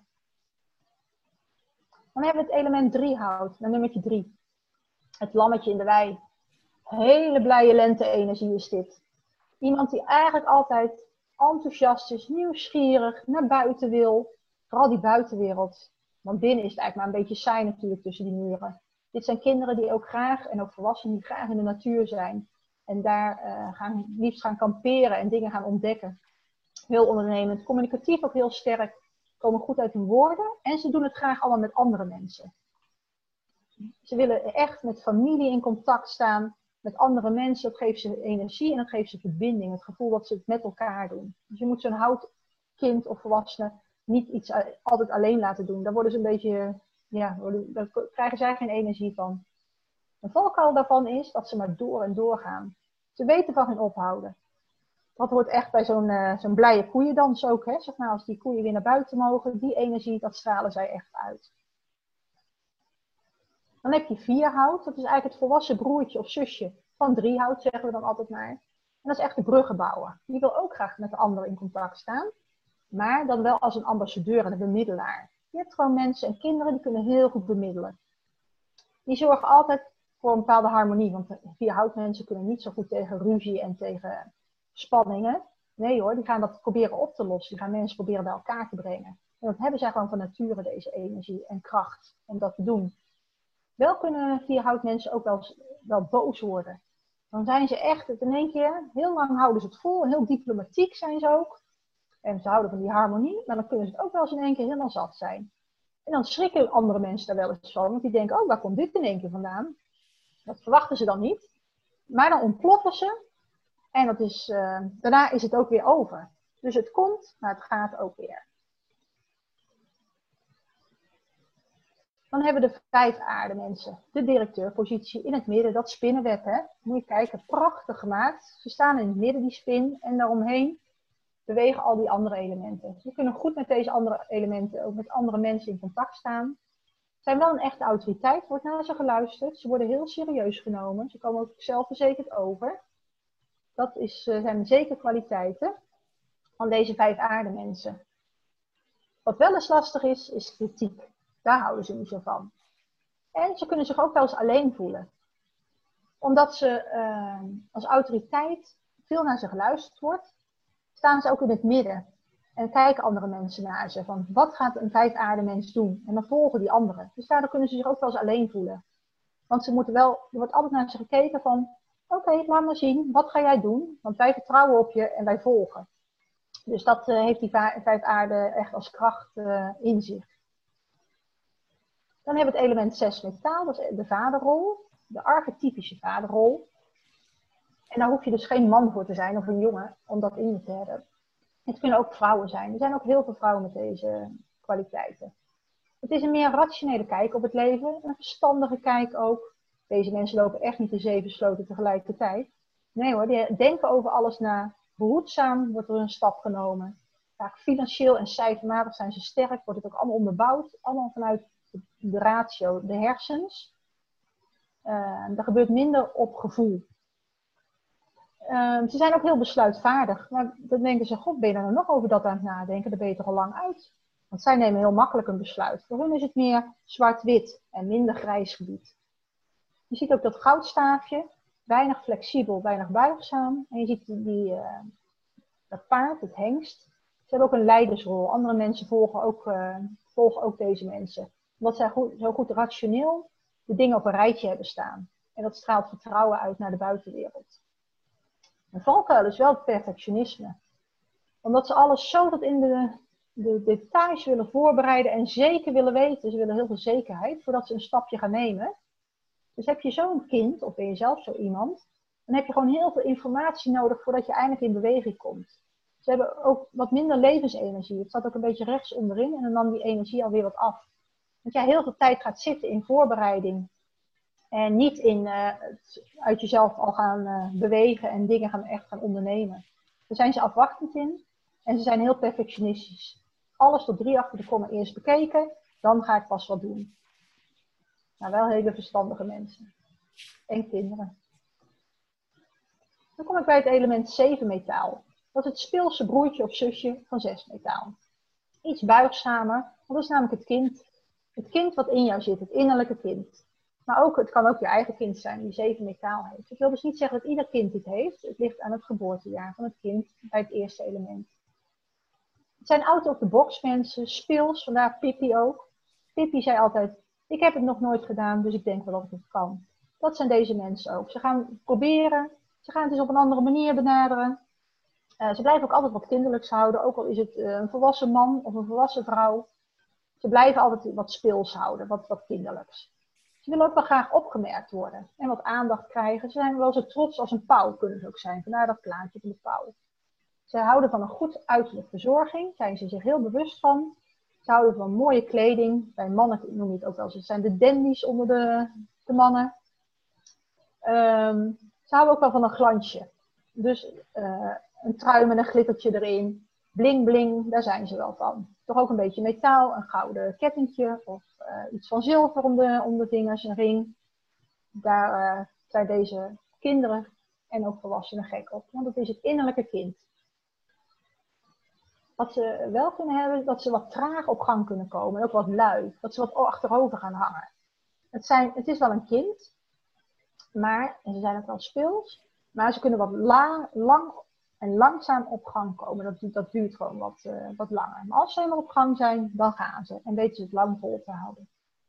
Dan hebben we het element 3 hout. Nummertje 3. Het lammetje in de wei. Hele blije lente-energie is dit. Iemand die eigenlijk altijd enthousiast is, nieuwsgierig, naar buiten wil. Vooral die buitenwereld. Want binnen is het eigenlijk maar een beetje saai natuurlijk tussen die muren. Dit zijn kinderen die ook graag, en ook volwassenen die graag in de natuur zijn. En daar liefst gaan kamperen en dingen gaan ontdekken. Heel ondernemend. Communicatief ook heel sterk. Komen goed uit hun woorden. En ze doen het graag allemaal met andere mensen. Ze willen echt met familie in contact staan. Met andere mensen. Dat geeft ze energie en dat geeft ze verbinding. Het gevoel dat ze het met elkaar doen. Dus je moet zo'n houtkind of volwassene niet iets altijd alleen laten doen. Daar worden ze een beetje... daar krijgen zij geen energie van. Een valkuil daarvan is dat ze maar door en door gaan. Ze weten van geen ophouden. Dat hoort echt bij zo'n blije koeiendans ook. Hè? Zeg maar, als die koeien weer naar buiten mogen, die energie, dat stralen zij echt uit. Dan heb je 4 hout. Dat is eigenlijk het volwassen broertje of zusje van 3 hout, zeggen we dan altijd maar. En dat is echt de bruggenbouwer. Die wil ook graag met de ander in contact staan. Maar dan wel als een ambassadeur en een bemiddelaar. Je hebt gewoon mensen en kinderen die kunnen heel goed bemiddelen. Die zorgen altijd voor een bepaalde harmonie. Want 4 houtmensen kunnen niet zo goed tegen ruzie en tegen spanningen. Nee hoor, die gaan dat proberen op te lossen. Die gaan mensen proberen bij elkaar te brengen. En dat hebben zij gewoon van nature, deze energie en kracht om dat te doen. Wel kunnen 4 houtmensen ook wel boos worden. Dan zijn ze echt het in één keer, heel lang houden ze het vol. En heel diplomatiek zijn ze ook. En ze houden van die harmonie. Maar dan kunnen ze het ook wel eens in één keer helemaal zat zijn. En dan schrikken andere mensen daar wel eens van. Want die denken, oh, waar komt dit in één keer vandaan? Dat verwachten ze dan niet. Maar dan ontploffen ze. En dat is, daarna is het ook weer over. Dus het komt, maar het gaat ook weer. Dan hebben we de 5 aardemensen. De directeurpositie in het midden, dat spinnenweb. Hè? Moet je kijken, prachtig gemaakt. Ze staan in het midden, die spin. En daaromheen bewegen al die andere elementen. Ze kunnen goed met deze andere elementen, ook met andere mensen in contact staan. Ze zijn wel een echte autoriteit, wordt naar ze geluisterd. Ze worden heel serieus genomen. Ze komen ook zelfverzekerd over. Dat zijn zeker kwaliteiten van deze 5 aardemensen. Wat wel eens lastig is kritiek. Daar houden ze niet zo van. En ze kunnen zich ook wel eens alleen voelen. Omdat ze als autoriteit veel naar ze geluisterd wordt, staan ze ook in het midden. En kijken andere mensen naar ze. Van wat gaat een 5 aardemens doen? En dan volgen die anderen. Dus daardoor kunnen ze zich ook wel eens alleen voelen. Want er wordt altijd naar ze gekeken van, oké, laat maar zien, wat ga jij doen? Want wij vertrouwen op je en wij volgen. Dus dat heeft die 5 aarde echt als kracht in zich. Dan hebben we het element 6 metaal, dat is de vaderrol. De archetypische vaderrol. En daar hoef je dus geen man voor te zijn of een jongen om dat in je te hebben. Het kunnen ook vrouwen zijn. Er zijn ook heel veel vrouwen met deze kwaliteiten. Het is een meer rationele kijk op het leven. Een verstandige kijk ook. Deze mensen lopen echt niet de 7 sloten tegelijkertijd. Nee hoor, die denken over alles na. Behoedzaam wordt er een stap genomen. Vaak financieel en cijfermatig zijn ze sterk. Wordt het ook allemaal onderbouwd. Allemaal vanuit de ratio, de hersens. Er gebeurt minder op gevoel. Ze zijn ook heel besluitvaardig. Maar dan denken ze, god, ben je er nog over dat aan het nadenken? Dan ben je toch al lang uit. Want zij nemen heel makkelijk een besluit. Voor hun is het meer zwart-wit en minder grijs gebied. Je ziet ook dat goudstaafje, weinig flexibel, weinig buigzaam. En je ziet dat paard, het hengst. Ze hebben ook een leidersrol. Andere mensen volgen ook deze mensen. Omdat zij zo goed rationeel de dingen op een rijtje hebben staan. En dat straalt vertrouwen uit naar de buitenwereld. Een valkuil is wel het perfectionisme. Omdat ze alles zo tot in de details willen voorbereiden en zeker willen weten. Ze willen heel veel zekerheid voordat ze een stapje gaan nemen. Dus heb je zo'n kind, of ben je zelf zo iemand, dan heb je gewoon heel veel informatie nodig voordat je eindelijk in beweging komt. Ze hebben ook wat minder levensenergie. Het staat ook een beetje rechts onderin en dan nam die energie alweer wat af. Dat jij heel veel tijd gaat zitten in voorbereiding. En niet in uit jezelf al gaan bewegen en dingen echt gaan ondernemen. Daar zijn ze afwachtend in. En ze zijn heel perfectionistisch. Alles tot 3 achter de komma eerst bekeken. Dan ga ik pas wat doen. Nou, wel hele verstandige mensen. En kinderen. Dan kom ik bij het element 7 metaal. Dat is het speelse broertje of zusje van 6 metaal. Iets buigzamer. Want dat is namelijk het kind. Het kind wat in jou zit. Het innerlijke kind. Maar het kan ook je eigen kind zijn die 7 metaal heeft. Ik wil dus niet zeggen dat ieder kind dit heeft. Het ligt aan het geboortejaar van het kind bij het eerste element. Het zijn out-of-the-box mensen, speels, vandaar Pippi ook. Pippi zei altijd, ik heb het nog nooit gedaan, dus ik denk wel dat ik het kan. Dat zijn deze mensen ook. Ze gaan proberen, ze gaan het eens op een andere manier benaderen. Ze blijven ook altijd wat kinderlijks houden, ook al is het een volwassen man of een volwassen vrouw. Ze blijven altijd wat speels houden, wat kinderlijks. Ze willen ook wel graag opgemerkt worden en wat aandacht krijgen. Ze zijn wel zo trots als een pauw, kunnen ze ook zijn. Vandaar dat plaatje van de pauw. Ze houden van een goed uiterlijke verzorging, zijn ze zich heel bewust van. Ze houden van mooie kleding. Bij mannen noem je het ook wel eens. Het zijn de dandies onder de mannen. Ze houden ook wel van een glansje. Dus een trui met een glittertje erin. Bling bling, daar zijn ze wel van. Toch ook een beetje metaal, een gouden kettingje of iets van zilver om de vingers, een ring. Daar zijn deze kinderen en ook volwassenen gek op. Want het is het innerlijke kind. Wat ze wel kunnen hebben, is dat ze wat traag op gang kunnen komen. En ook wat lui. Dat ze wat achterover gaan hangen. Het is wel een kind. en ze zijn ook wel speels, maar ze kunnen wat lang en langzaam op gang komen. Dat duurt gewoon wat langer. Maar als ze helemaal op gang zijn, dan gaan ze. En weten ze het lang vol te houden.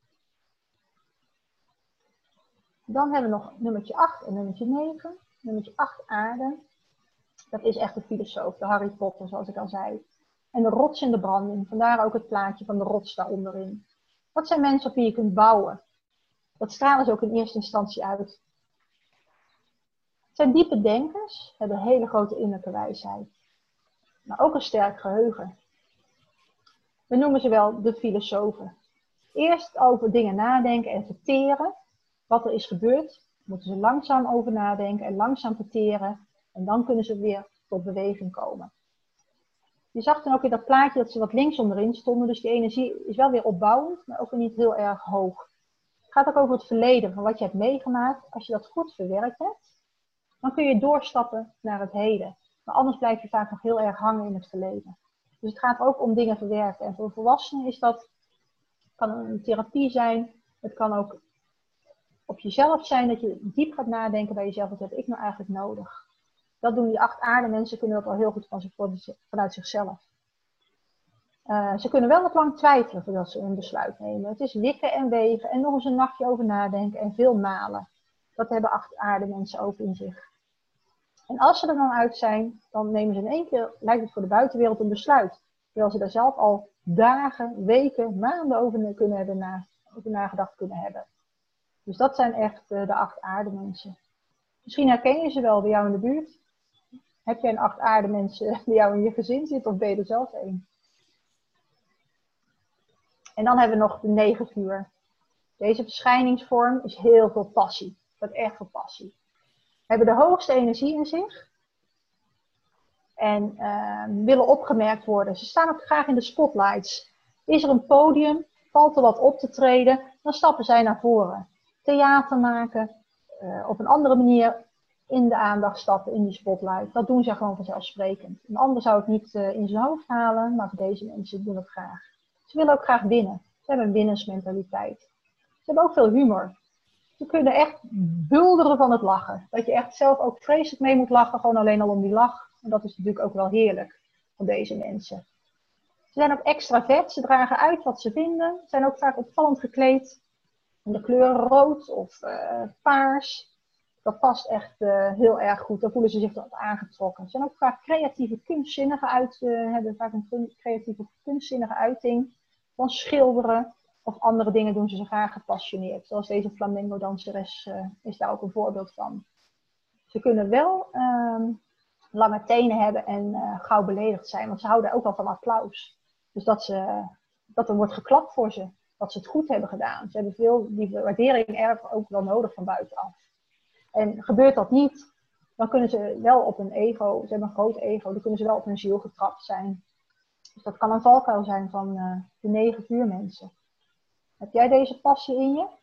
Dan hebben we nog nummertje 8 en nummertje 9. Nummertje 8 aarde. Dat is echt de filosoof, de Harry Potter, zoals ik al zei. En de rots in de branding. Vandaar ook het plaatje van de rots daaronderin. Dat zijn mensen op wie je kunt bouwen. Dat stralen ze ook in eerste instantie uit. Het zijn diepe denkers, hebben hele grote innerlijke wijsheid. Maar ook een sterk geheugen. We noemen ze wel de filosofen. Eerst over dingen nadenken en verteren. Wat er is gebeurd, moeten ze langzaam over nadenken en langzaam verteren. En dan kunnen ze weer tot beweging komen. Je zag dan ook in dat plaatje dat ze wat links onderin stonden. Dus die energie is wel weer opbouwend, maar ook weer niet heel erg hoog. Het gaat ook over het verleden, van wat je hebt meegemaakt. Als je dat goed verwerkt hebt, dan kun je doorstappen naar het heden. Maar anders blijf je vaak nog heel erg hangen in het verleden. Dus het gaat ook om dingen verwerken. En voor volwassenen is dat, kan een therapie zijn. Het kan ook op jezelf zijn, dat je diep gaat nadenken bij jezelf. Wat heb ik nou eigenlijk nodig? Dat doen die 8 aardemensen, kunnen dat al heel goed vanuit zichzelf. Ze kunnen wel wat lang twijfelen voordat ze een besluit nemen. Het is wikken en wegen en nog eens een nachtje over nadenken en veel malen. Dat hebben 8 aardemensen ook in zich. En als ze er dan uit zijn, dan nemen ze in één keer, lijkt het voor de buitenwereld, een besluit. Terwijl ze daar zelf al dagen, weken, maanden over nagedacht kunnen hebben. Dus dat zijn echt de 8 aardemensen. Misschien herken je ze wel bij jou in de buurt. Heb jij een 8 aardemensen bij jou in je gezin zitten of ben je er zelf een? En dan hebben we nog de 9 vuur. Deze verschijningsvorm is heel veel passie. Dat is echt veel passie. Hebben de hoogste energie in zich. En willen opgemerkt worden. Ze staan ook graag in de spotlights. Is er een podium, valt er wat op te treden, dan stappen zij naar voren. Theater maken, op een andere manier in de aandacht stappen, in die spotlight. Dat doen zij gewoon vanzelfsprekend. Een ander zou het niet in zijn hoofd halen, maar deze mensen doen het graag. Ze willen ook graag winnen. Ze hebben een winnersmentaliteit. Ze hebben ook veel humor. Ze kunnen echt bulderen van het lachen. Dat je echt zelf ook vreselijk mee moet lachen, gewoon alleen al om die lach. En dat is natuurlijk ook wel heerlijk van deze mensen. Ze zijn ook extravert, ze dragen uit wat ze vinden. Ze zijn ook vaak opvallend gekleed. In de kleur rood of paars. Dat past echt heel erg goed. Dan voelen ze zich wat aangetrokken. Ze zijn ook vaak creatieve, hebben vaak een creatieve, kunstzinnige uiting. Van schilderen of andere dingen doen ze graag gepassioneerd. Zoals deze flamenco-danseres is daar ook een voorbeeld van. Ze kunnen wel lange tenen hebben en gauw beledigd zijn. Want ze houden ook wel van applaus. Dus dat er wordt geklapt voor ze. Dat ze het goed hebben gedaan. Ze hebben die waardering erg ook wel nodig van buitenaf. En gebeurt dat niet, dan kunnen ze wel op hun ego, ze hebben een groot ego, dan kunnen ze wel op hun ziel getrapt zijn. Dus dat kan een valkuil zijn van de 9 vuurmensen. Heb jij deze passie in je?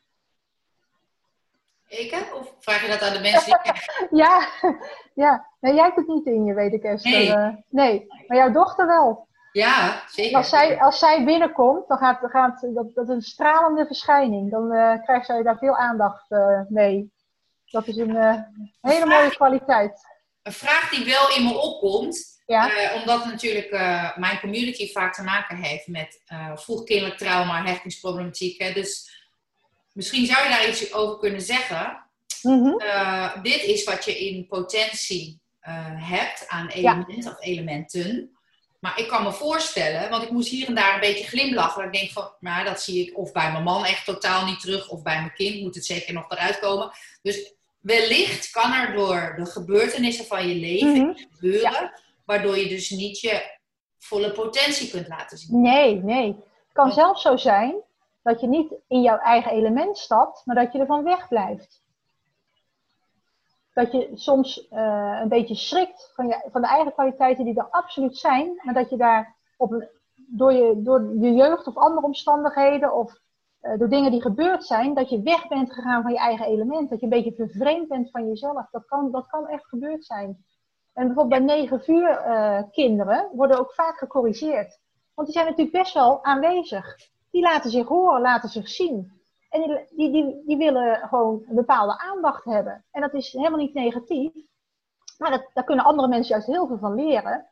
Ik? Of vraag je dat aan de mensen die... ja. Nee, jij hebt het niet in je, weet ik, Esther. Nee, maar jouw dochter wel. Ja, zeker. En als zij binnenkomt, dan gaat dat een stralende verschijning. Dan krijgt zij daar veel aandacht mee. Dat is een hele mooie kwaliteit. Een vraag die wel in me opkomt, ja? Omdat natuurlijk mijn community vaak te maken heeft met vroegkindelijk trauma, hechtingsproblematiek. Hè? Dus misschien zou je daar iets over kunnen zeggen. Mm-hmm. Dit is wat je in potentie hebt aan elementen of elementen. Maar ik kan me voorstellen, want ik moest hier en daar een beetje glimlachen. Ik denk van, nou, dat zie ik of bij mijn man echt totaal niet terug. Of bij mijn kind moet het zeker nog eruit komen. Dus wellicht kan er door de gebeurtenissen van je leven gebeuren. Waardoor je dus niet je volle potentie kunt laten zien. Nee. Het kan zelfs zo zijn dat je niet in jouw eigen element stapt. Maar dat je ervan wegblijft. Dat je soms een beetje schrikt van de eigen kwaliteiten die er absoluut zijn. Maar dat je daar door je jeugd of andere omstandigheden of door dingen die gebeurd zijn, dat je weg bent gegaan van je eigen element. Dat je een beetje vervreemd bent van jezelf. Dat kan echt gebeurd zijn. En bijvoorbeeld bij 9 vuur kinderen worden ook vaak gecorrigeerd. Want die zijn natuurlijk best wel aanwezig. Die laten zich horen, laten zich zien. En die willen gewoon een bepaalde aandacht hebben. En dat is helemaal niet negatief. Maar daar kunnen andere mensen juist heel veel van leren.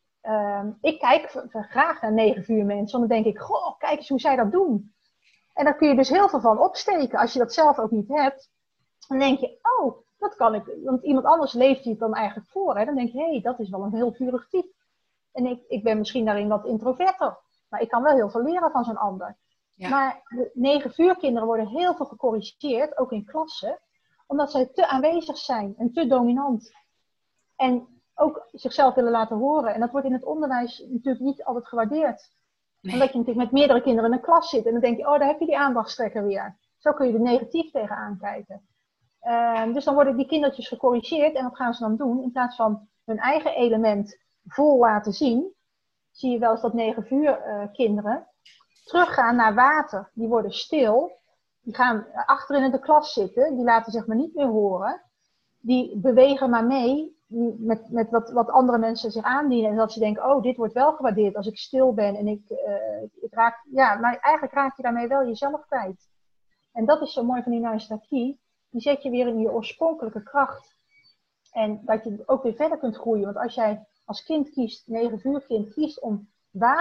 Ik kijk graag naar 9 vuurmensen. Want dan denk ik, goh, kijk eens hoe zij dat doen. En daar kun je dus heel veel van opsteken. Als je dat zelf ook niet hebt. Dan denk je, oh, dat kan ik. Want iemand anders leeft je het dan eigenlijk voor. Hè? Dan denk je, hé, dat is wel een heel vurig type. En ik ben misschien daarin wat introverter. Maar ik kan wel heel veel leren van zo'n ander. Ja. Maar de 9 vuurkinderen worden heel veel gecorrigeerd, ook in klassen. Omdat zij te aanwezig zijn en te dominant. En ook zichzelf willen laten horen. En dat wordt in het onderwijs natuurlijk niet altijd gewaardeerd. Nee. Omdat je natuurlijk met meerdere kinderen in een klas zit. En dan denk je, oh, daar heb je die aandachtstrekker weer. Zo kun je er negatief tegenaan kijken. Dus dan worden die kindertjes gecorrigeerd. En wat gaan ze dan doen? In plaats van hun eigen element vol laten zien, zie je wel eens dat 9 vuurkinderen teruggaan naar water. Die worden stil. Die gaan achterin in de klas zitten. Die laten zich maar niet meer horen. Die bewegen maar mee met wat andere mensen zich aandienen. En dat ze denken, oh, dit wordt wel gewaardeerd als ik stil ben. En ik raak... Ja, maar eigenlijk raak je daarmee wel jezelf kwijt. En dat is zo mooi van die Naistarkie. Die zet je weer in je oorspronkelijke kracht. En dat je ook weer verder kunt groeien. Want als jij als kind kiest, 9 vuurkind kiest om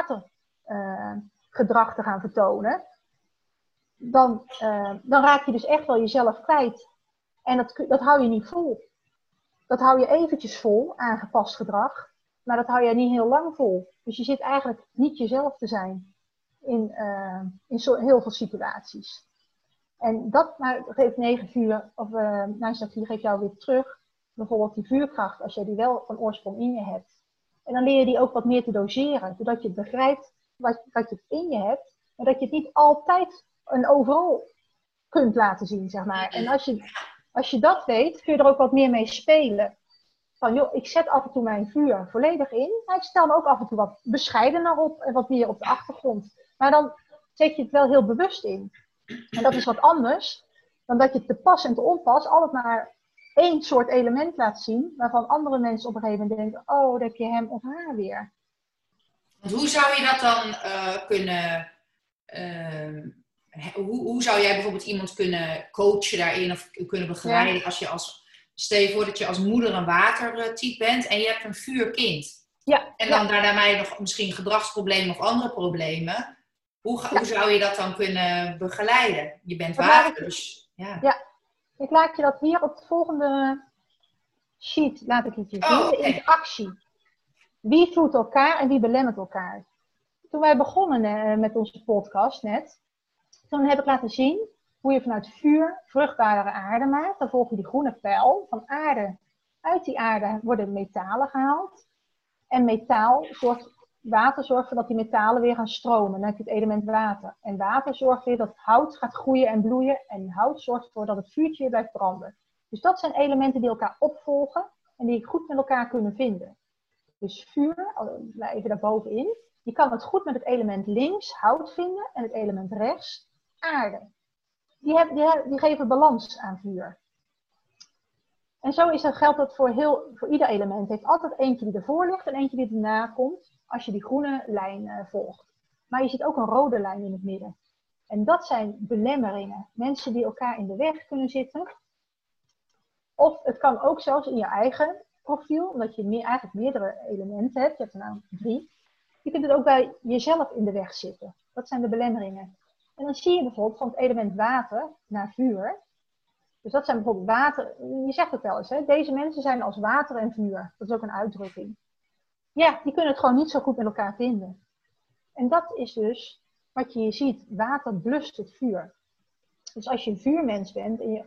watergedrag te gaan vertonen, dan raak je dus echt wel jezelf kwijt. En dat hou je niet vol. Dat hou je eventjes vol, aangepast gedrag, maar dat hou je niet heel lang vol. Dus je zit eigenlijk niet jezelf te zijn in heel veel situaties. En dat geeft 9 vuur, of Naistarkie geeft jou weer terug. Bijvoorbeeld die vuurkracht, als jij die wel van oorsprong in je hebt. En dan leer je die ook wat meer te doseren. Zodat je begrijpt wat je in je hebt. Maar dat je het niet altijd en overal kunt laten zien, zeg maar. En als je dat weet, kun je er ook wat meer mee spelen. Van, joh, ik zet af en toe mijn vuur volledig in. Maar ik stel me ook af en toe wat bescheidener op. En wat meer op de achtergrond. Maar dan zet je het wel heel bewust in. En dat is wat anders dan dat je te pas en te onpas altijd maar één soort element laat zien, waarvan andere mensen op een gegeven moment denken, oh, dan heb je hem of haar weer. Want hoe zou je dat dan kunnen... Hoe zou jij bijvoorbeeld iemand kunnen coachen daarin of kunnen begeleiden? Ja. Stel je voor dat je als moeder een watertype bent en je hebt een vuurkind. Ja. En dan daarmee nog misschien gedragsproblemen of andere problemen. Hoe zou je dat dan kunnen begeleiden? Je bent water, dus... Ja. Ik laat je dat hier op het volgende sheet, laat ik het je zien. De interactie. Wie voedt elkaar en wie belemmert elkaar? Toen wij begonnen met onze podcast net, toen heb ik laten zien hoe je vanuit vuur vruchtbare aarde maakt. Dan volg je die groene pijl van aarde. Uit die aarde worden metalen gehaald. En water zorgt ervoor dat die metalen weer gaan stromen. Dan heb je het element water. En water zorgt weer dat hout gaat groeien en bloeien. En hout zorgt ervoor dat het vuurtje weer blijft branden. Dus dat zijn elementen die elkaar opvolgen en die goed met elkaar kunnen vinden. Dus vuur, even daarbovenin, je kan het goed met het element links, hout, vinden. En het element rechts, aarde. Die geven balans aan vuur. En zo geldt dat voor ieder element. Het heeft altijd eentje die ervoor ligt en eentje die erna komt. Als je die groene lijn volgt. Maar je ziet ook een rode lijn in het midden. En dat zijn belemmeringen. Mensen die elkaar in de weg kunnen zitten. Of het kan ook zelfs in je eigen profiel. Omdat je eigenlijk meerdere elementen hebt. Je hebt er nou 3. Je kunt het ook bij jezelf in de weg zitten. Dat zijn de belemmeringen. En dan zie je bijvoorbeeld van het element water naar vuur. Dus dat zijn bijvoorbeeld water. Je zegt het wel eens, hè? Deze mensen zijn als water en vuur. Dat is ook een uitdrukking. Ja, die kunnen het gewoon niet zo goed met elkaar vinden. En dat is dus wat je hier ziet. Water blust het vuur. Dus als je een vuurmens bent en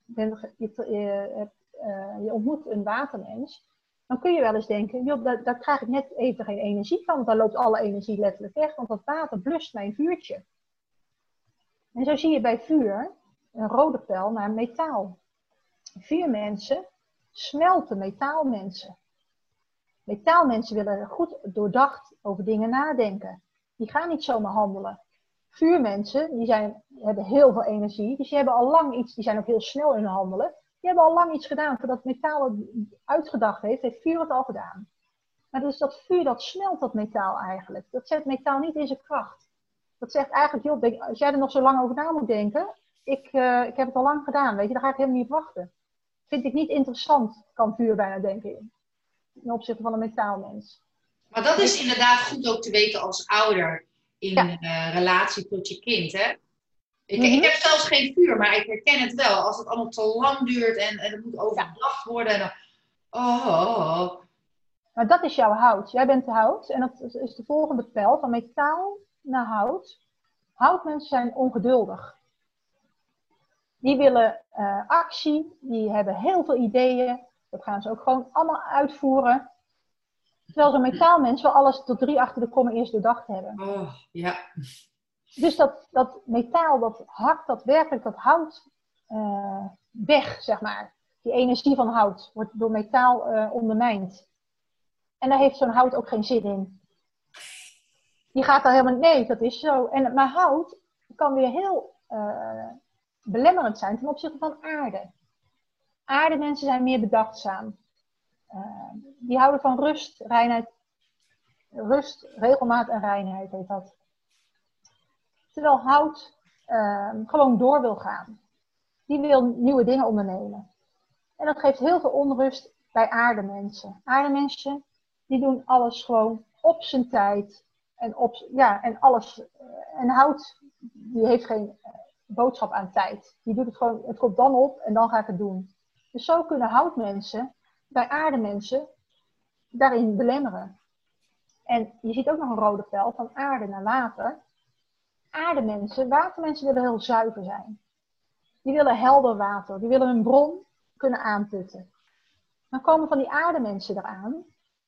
je ontmoet een watermens, dan kun je wel eens denken, joh, daar krijg ik net even geen energie van, want daar loopt alle energie letterlijk weg, want dat water blust mijn vuurtje. En zo zie je bij vuur een rode pijl naar metaal. Vuurmensen smelten metaalmensen. Metaalmensen willen goed doordacht over dingen nadenken. Die gaan niet zomaar handelen. Vuurmensen, hebben heel veel energie. Dus die hebben al lang iets, die zijn ook heel snel in handelen. Die hebben al lang iets gedaan. Voordat metaal het uitgedacht heeft vuur het al gedaan. Maar dus dat vuur, dat smelt dat metaal eigenlijk. Dat zet metaal niet in zijn kracht. Dat zegt eigenlijk, joh, als jij er nog zo lang over na moet denken, ik heb het al lang gedaan, weet je, daar ga ik helemaal niet op wachten. Vind ik niet interessant, kan vuur bijna denken ten opzichte van een metaalmens. Maar dat is inderdaad goed ook te weten als ouder in relatie tot je kind, hè? Ik heb zelfs geen vuur, maar ik herken het wel. Als het allemaal te lang duurt en het moet overdacht worden. En dan, Maar dat is jouw hout. Jij bent de hout. En dat is de volgende pijl, van metaal naar hout. Houtmensen zijn ongeduldig. Die willen actie. Die hebben heel veel ideeën. Dat gaan ze ook gewoon allemaal uitvoeren. Terwijl zo'n metaalmens wil alles tot 3 achter de komma eerst doordacht hebben. Oh, ja. Dus dat metaal, dat hakt daadwerkelijk dat hout weg, zeg maar. Die energie van hout wordt door metaal ondermijnd. En daar heeft zo'n hout ook geen zin in. Die gaat dan helemaal, nee, dat is zo. Maar hout kan weer heel belemmerend zijn ten opzichte van aarde. Aardemensen zijn meer bedachtzaam. Die houden van rust, reinheid. Rust, regelmaat en reinheid heet dat. Terwijl hout gewoon door wil gaan. Die wil nieuwe dingen ondernemen. En dat geeft heel veel onrust bij aardemensen. Aardemensen, die doen alles gewoon op zijn tijd. En alles. En hout, die heeft geen boodschap aan tijd. Die doet het gewoon, het komt dan op en dan ga ik het doen. Dus zo kunnen houtmensen bij aardemensen daarin belemmeren. En je ziet ook nog een rode pijl van aarde naar water. Aardemensen, watermensen willen heel zuiver zijn. Die willen helder water. Die willen hun bron kunnen aanputten. Dan komen van die aardemensen eraan.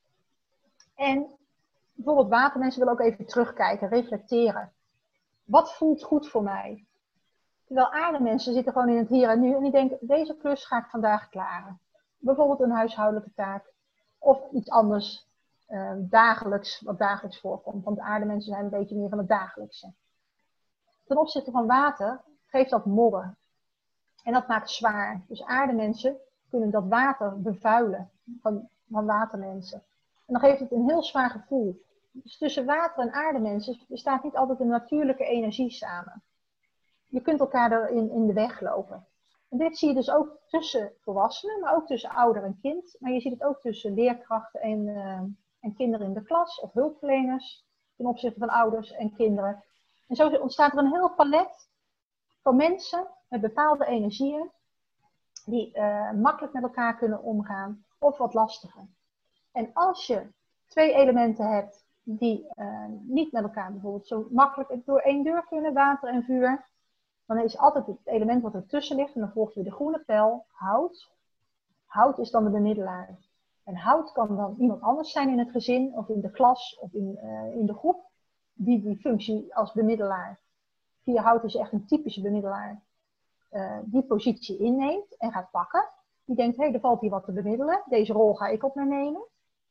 En bijvoorbeeld watermensen willen ook even terugkijken, reflecteren. Wat voelt goed voor mij? Terwijl aardemensen zitten gewoon in het hier en nu. En die denken, deze klus ga ik vandaag klaren. Bijvoorbeeld een huishoudelijke taak. Of iets anders dagelijks, wat dagelijks voorkomt. Want aardemensen zijn een beetje meer van het dagelijkse. Ten opzichte van water geeft dat modder. En dat maakt zwaar. Dus aardemensen kunnen dat water bevuilen van watermensen. En dan geeft het een heel zwaar gevoel. Dus tussen water en aardemensen bestaat niet altijd een natuurlijke energie samen. Je kunt elkaar erin in de weg lopen. En dit zie je dus ook tussen volwassenen, maar ook tussen ouder en kind. Maar je ziet het ook tussen leerkrachten en kinderen in de klas of hulpverleners ten opzichte van ouders en kinderen. En zo ontstaat er een heel palet van mensen met bepaalde energieën die makkelijk met elkaar kunnen omgaan of wat lastiger. En als je 2 elementen hebt die niet met elkaar bijvoorbeeld zo makkelijk door 1 deur kunnen, water en vuur, dan is altijd het element wat ertussen ligt, en dan volgt weer de groene pijl, hout. Hout is dan de bemiddelaar. En hout kan dan iemand anders zijn in het gezin of in de klas of in de groep, die functie als bemiddelaar. Via hout is echt een typische bemiddelaar. Die positie inneemt en gaat pakken. Die denkt, hé, er valt hier wat te bemiddelen. Deze rol ga ik op mij nemen.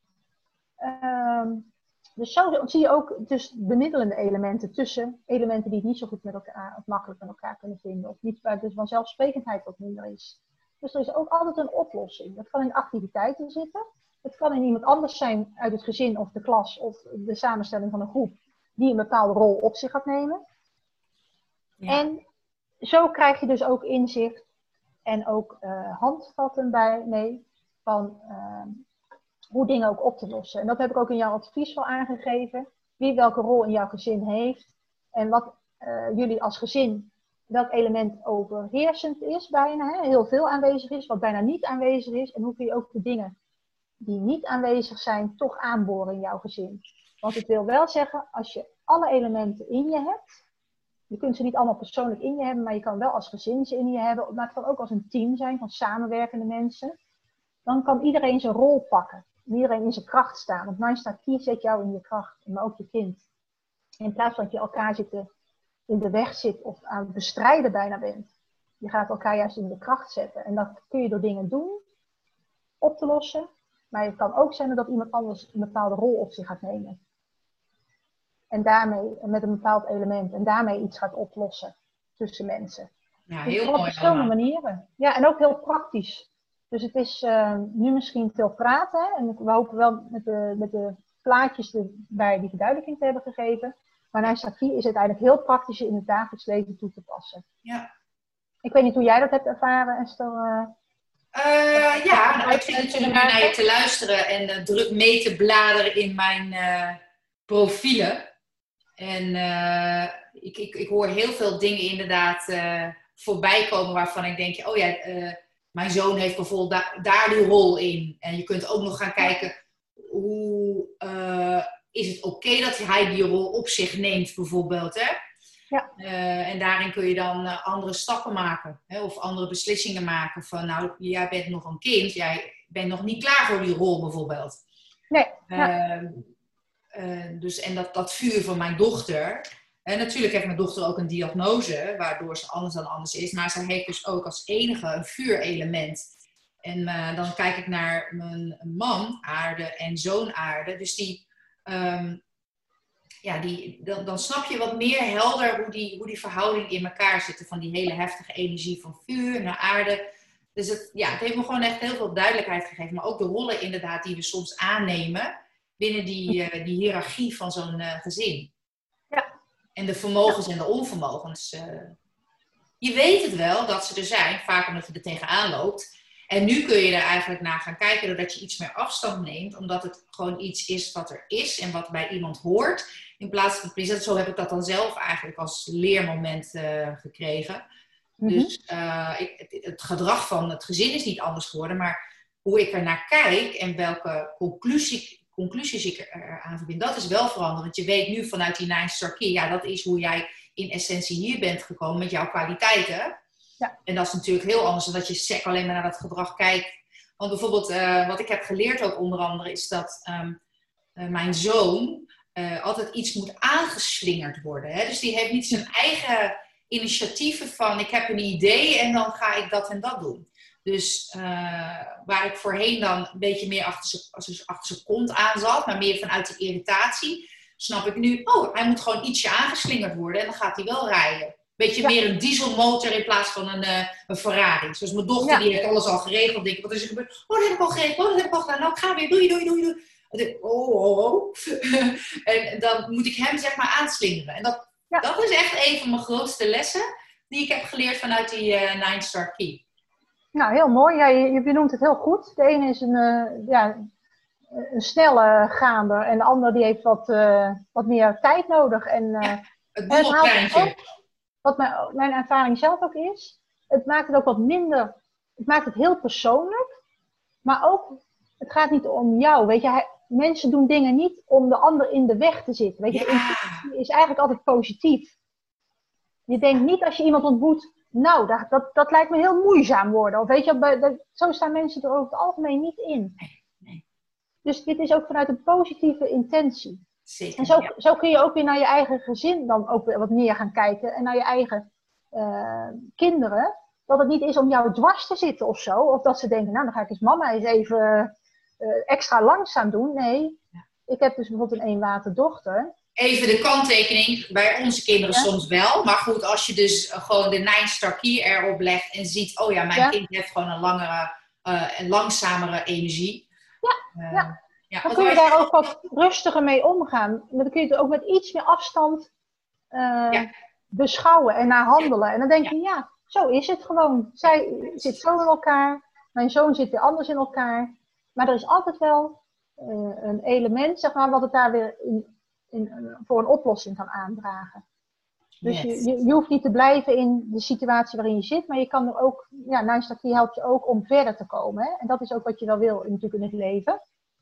Dus zo zie je ook dus bemiddelende elementen tussen elementen die het niet zo goed met elkaar, of makkelijk met elkaar kunnen vinden. Of niet, waar dus vanzelfsprekendheid wat minder is. Dus er is ook altijd een oplossing. Dat kan in activiteiten zitten. Het kan in iemand anders zijn uit het gezin of de klas of de samenstelling van een groep. Die een bepaalde rol op zich gaat nemen. Ja. En zo krijg je dus ook inzicht en ook handvatten van hoe dingen ook op te lossen. En dat heb ik ook in jouw advies wel aangegeven. Wie welke rol in jouw gezin heeft. En wat jullie als gezin, welk element overheersend is bijna. Heel veel aanwezig is, wat bijna niet aanwezig is. En hoe kun je ook de dingen die niet aanwezig zijn, toch aanboren in jouw gezin. Want het wil wel zeggen, als je alle elementen in je hebt. Je kunt ze niet allemaal persoonlijk in je hebben, maar je kan wel als gezin ze in je hebben. Maar het kan ook als een team zijn van samenwerkende mensen. Dan kan iedereen zijn rol pakken. Iedereen in zijn kracht staan. Want Nine Star Key zet jou in je kracht, maar ook je kind. In plaats van dat je elkaar in de weg zit of aan het bestrijden bijna bent. Je gaat elkaar juist in de kracht zetten. En dat kun je door dingen doen, op te lossen. Maar het kan ook zijn dat iemand anders een bepaalde rol op zich gaat nemen. En daarmee, met een bepaald element, en daarmee iets gaat oplossen tussen mensen. Ja, dus heel op mooi. verschillende manieren. Ja, en ook heel praktisch. Dus het is nu misschien veel praten. Hè? En we hopen wel met de plaatjes erbij die verduidelijking te hebben gegeven. Maar Nine Star Key is uiteindelijk heel praktisch in het dagelijks leven toe te passen. Ja. Ik weet niet hoe jij dat hebt ervaren, Esther. Ja, nou, ik zit natuurlijk nu naar je te luisteren en druk mee te bladeren in mijn profielen. En ik hoor heel veel dingen inderdaad voorbij komen waarvan ik denk, oh ja, mijn zoon heeft bijvoorbeeld daar die rol in. En je kunt ook nog gaan kijken, hoe is het oké dat hij die rol op zich neemt bijvoorbeeld, hè? Ja. En daarin kun je dan andere stappen maken, hè? Of andere beslissingen maken van, nou, jij bent nog een kind, jij bent nog niet klaar voor die rol bijvoorbeeld. Nee. Dus, en dat vuur van mijn dochter. En natuurlijk heeft mijn dochter ook een diagnose, waardoor ze anders dan anders is. Maar ze heeft dus ook als enige een vuurelement. En dan kijk ik naar mijn man, aarde, en zoon aarde. Dus dan snap je wat meer helder hoe die verhouding in elkaar zitten. Van die hele heftige energie van vuur naar aarde. Dus het heeft me gewoon echt heel veel duidelijkheid gegeven. Maar ook de rollen inderdaad die we soms aannemen binnen die hiërarchie van zo'n gezin. Ja. En de vermogens en de onvermogens. Je weet het wel dat ze er zijn, vaak omdat je er tegenaan loopt. En nu kun je er eigenlijk naar gaan kijken doordat je iets meer afstand neemt. Omdat het gewoon iets is wat er is en wat bij iemand hoort. In plaats van, zo heb ik dat dan zelf eigenlijk als leermoment gekregen. Mm-hmm. Dus het gedrag van het gezin is niet anders geworden. Maar hoe ik er naar kijk en welke conclusies ik eraan verbind, dat is wel veranderd. Want je weet nu vanuit die Nine Star Key, ja, dat is hoe jij in essentie hier bent gekomen met jouw kwaliteiten. Ja. En dat is natuurlijk heel anders dan dat je sec alleen maar naar dat gedrag kijkt. Want bijvoorbeeld, wat ik heb geleerd ook onder andere, is dat mijn zoon altijd iets moet aangeslingerd worden. Hè? Dus die heeft niet zijn eigen initiatieven van, ik heb een idee en dan ga ik dat en dat doen. Dus waar ik voorheen dan een beetje meer achter zijn kont aan zat, maar meer vanuit de irritatie, snap ik nu, hij moet gewoon ietsje aangeslingerd worden en dan gaat hij wel rijden. Beetje meer een dieselmotor in plaats van een Ferrari. Zoals mijn dochter, die heeft alles al geregeld. Denk ik, wat is er gebeurd? Dat heb ik al geregeld. Dat heb ik al gedaan. Nou, ik ga weer. Doei. En dan moet ik hem zeg maar aanslingeren. En dat is echt een van mijn grootste lessen die ik heb geleerd vanuit die Nine Star Key. Nou, heel mooi. Ja, je benoemt het heel goed. De ene is een snelle gaander en de ander die heeft wat meer tijd nodig. Het boeltreintje. Wat mijn ervaring zelf ook is, het maakt het ook wat minder, het maakt het heel persoonlijk, maar ook, het gaat niet om jou, weet je, mensen doen dingen niet om de ander in de weg te zitten, weet je, de intentie is eigenlijk altijd positief. Je denkt niet als je iemand ontmoet, nou, dat lijkt me heel moeizaam worden, of weet je, zo staan mensen er over het algemeen niet in. Nee. Dus dit is ook vanuit een positieve intentie. Zeker, en zo kun je ook weer naar je eigen gezin dan ook weer wat meer gaan kijken. En naar je eigen kinderen. Dat het niet is om jou dwars te zitten of zo. Of dat ze denken, nou dan ga ik eens mama eens even extra langzaam doen. Nee, ik heb dus bijvoorbeeld een eenwaterdochter. Even de kanttekening, bij onze kinderen soms wel. Maar goed, als je dus gewoon de Nine Star Key erop legt en ziet, oh ja, mijn kind heeft gewoon een langere en langzamere energie. Ja, dan kun je daar ook wat rustiger mee omgaan. Dan kun je het ook met iets meer afstand beschouwen en naar handelen. En dan denk je, zo is het gewoon. Zij zit zo in elkaar. Mijn zoon zit weer anders in elkaar. Maar er is altijd wel een element, zeg maar, wat het daar weer voor een oplossing kan aandragen. Dus je hoeft niet te blijven in de situatie waarin je zit. Maar je kan er ook, Nine Star Key helpt je ook om verder te komen. Hè? En dat is ook wat je wel wil natuurlijk in het leven.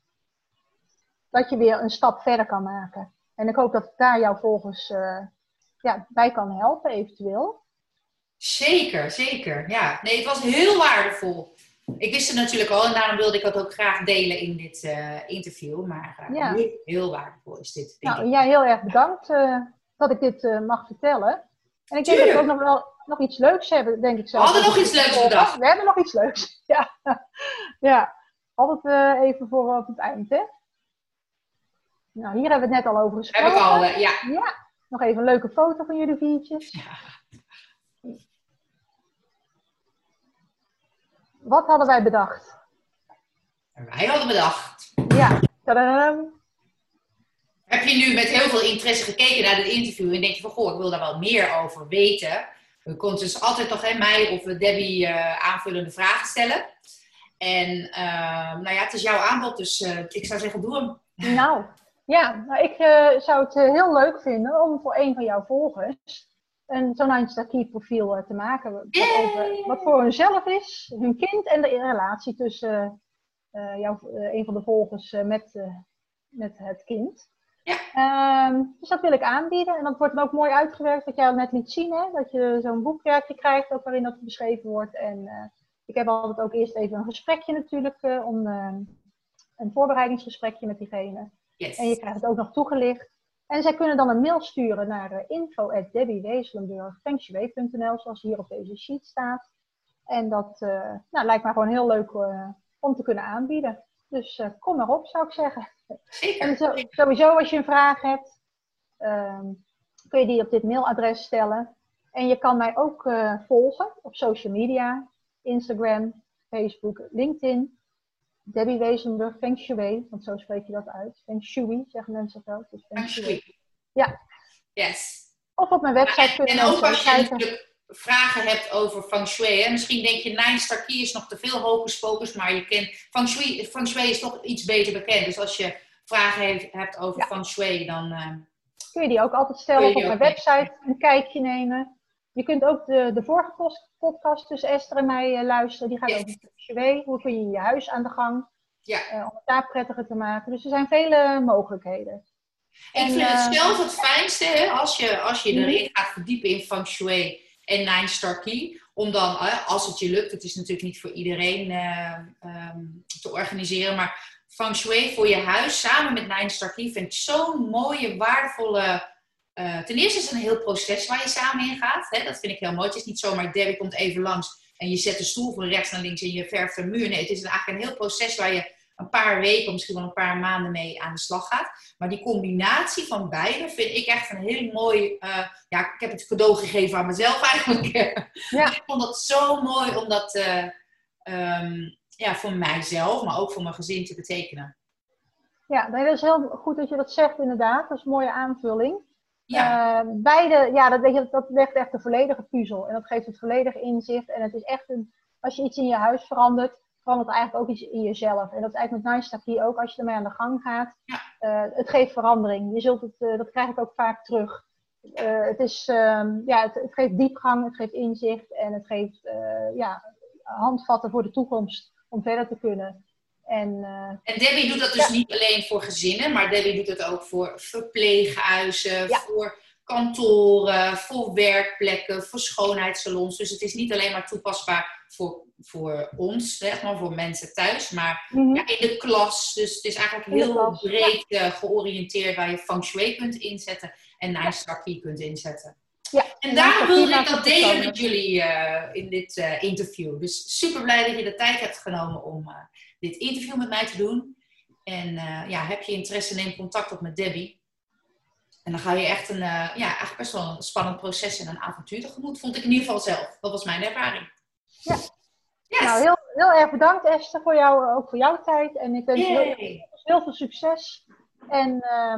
Dat je weer een stap verder kan maken. En ik hoop dat ik daar jou volgens bij kan helpen, eventueel. Zeker. Ja, nee, het was heel waardevol. Ik wist het natuurlijk al en daarom wilde ik het ook graag delen in dit interview. Maar heel waardevol is dit. Nou, jij heel erg bedankt dat ik dit mag vertellen. En ik denk dat we ook nog iets leuks hebben, denk ik zelf. We hadden nog iets leuks bedacht. We hebben nog iets leuks, ja. Altijd even voor op het eind, hè. Nou, hier hebben we het net al over gesproken. Heb ik al, Ja, nog even een leuke foto van jullie viertjes. Ja. Wat hadden wij bedacht? Wij hadden bedacht. Ja. Tadadam. Heb je nu met heel veel interesse gekeken naar dit interview en denk je van, goh, ik wil daar wel meer over weten. Je kon dus altijd nog mij of Debbie aanvullende vragen stellen. En nou ja, het is jouw aanbod, dus ik zou zeggen, doe hem. Nou, ja, nou, ik zou het heel leuk vinden om voor een van jouw volgers zo'n 9 Star Key profiel te maken. Wat voor hunzelf is, hun kind en de relatie tussen een van de volgers met het kind. Ja. Dus dat wil ik aanbieden. En dat wordt dan ook mooi uitgewerkt, wat jij al net liet zien. Hè? Dat je zo'n boekwerkje krijgt, ook waarin dat beschreven wordt. En ik heb altijd ook eerst even een gesprekje natuurlijk, een voorbereidingsgesprekje met diegene. Yes. En je krijgt het ook nog toegelicht. En zij kunnen dan een mail sturen naar info@debbieweselenburg.fengshui.nl, zoals hier op deze sheet staat. En dat lijkt me gewoon heel leuk om te kunnen aanbieden. Dus kom maar op, zou ik zeggen. Zeker. En sowieso, als je een vraag hebt, kun je die op dit mailadres stellen. En je kan mij ook volgen op social media. Instagram, Facebook, LinkedIn. Debbie Weselenburg, Feng Shui, want zo spreek je dat uit. Feng Shui, zeggen mensen ook. Dus Feng Shui. Ja. Yes. Of op mijn website kunnen en ook als je kijken. natuurlijk vragen hebt over Feng Shui. Hè? Misschien denk je, 9 Star Key is nog te veel hocus pocus, maar je kent Feng Shui is toch iets beter bekend. Dus als je vragen hebt over Feng Shui, dan kun je die ook altijd stellen op mijn website, een kijkje nemen. Je kunt ook de vorige podcast tussen Esther en mij luisteren. Die gaat over Feng Shui. Hoe kun je je huis aan de gang? Om het daar prettiger te maken. Dus er zijn vele mogelijkheden. Ik vind het zelf het fijnste, hè, als je erin gaat verdiepen in Feng Shui en 9 Star Key. Om dan, als het je lukt, het is natuurlijk niet voor iedereen te organiseren. Maar Feng Shui voor je huis samen met 9 Star Key vind ik zo'n mooie, waardevolle. Ten eerste is het een heel proces waar je samen in gaat. Hè? Dat vind ik heel mooi. Het is niet zomaar, Debbie komt even langs en je zet de stoel van rechts naar links en je verft een muur. Nee, het is eigenlijk een heel proces waar je een paar weken, misschien wel een paar maanden mee aan de slag gaat. Maar die combinatie van beide vind ik echt een heel mooi. Ik heb het cadeau gegeven aan mezelf eigenlijk. Ik vond dat zo mooi om dat voor mijzelf, maar ook voor mijn gezin te betekenen. Ja, dat is heel goed dat je dat zegt inderdaad. Dat is een mooie aanvulling. Ja. Beide, dat legt echt de volledige puzzel. En dat geeft het volledige inzicht. En het is echt als je iets in je huis verandert eigenlijk ook iets in jezelf. En dat is eigenlijk met 9 Star Key ook, als je ermee aan de gang gaat. Ja. Het geeft verandering. Je zult dat krijg ik ook vaak terug. Het geeft diepgang, het geeft inzicht en het geeft handvatten voor de toekomst om verder te kunnen. En Debbie doet dat dus niet alleen voor gezinnen, maar Debbie doet het ook voor verpleeghuizen, voor kantoren, voor werkplekken, voor schoonheidssalons. Dus het is niet alleen maar toepasbaar voor ons, zeg maar, voor mensen thuis, maar in de klas. Dus het is eigenlijk heel breed georiënteerd waar je Feng Shui kunt inzetten en 9 Star Key kunt inzetten. Ja, en daarom wilde ik dat delen met jullie in dit interview. Dus super blij dat je de tijd hebt genomen om dit interview met mij te doen. En heb je interesse, neem contact op met Debbie. En dan ga je echt eigenlijk best wel een spannend proces en een avontuur tegemoet. Vond ik in ieder geval zelf. Dat was mijn ervaring. Ja. Yes. Nou, heel, heel erg bedankt Esther ook voor jouw tijd. En ik wens je heel veel succes. En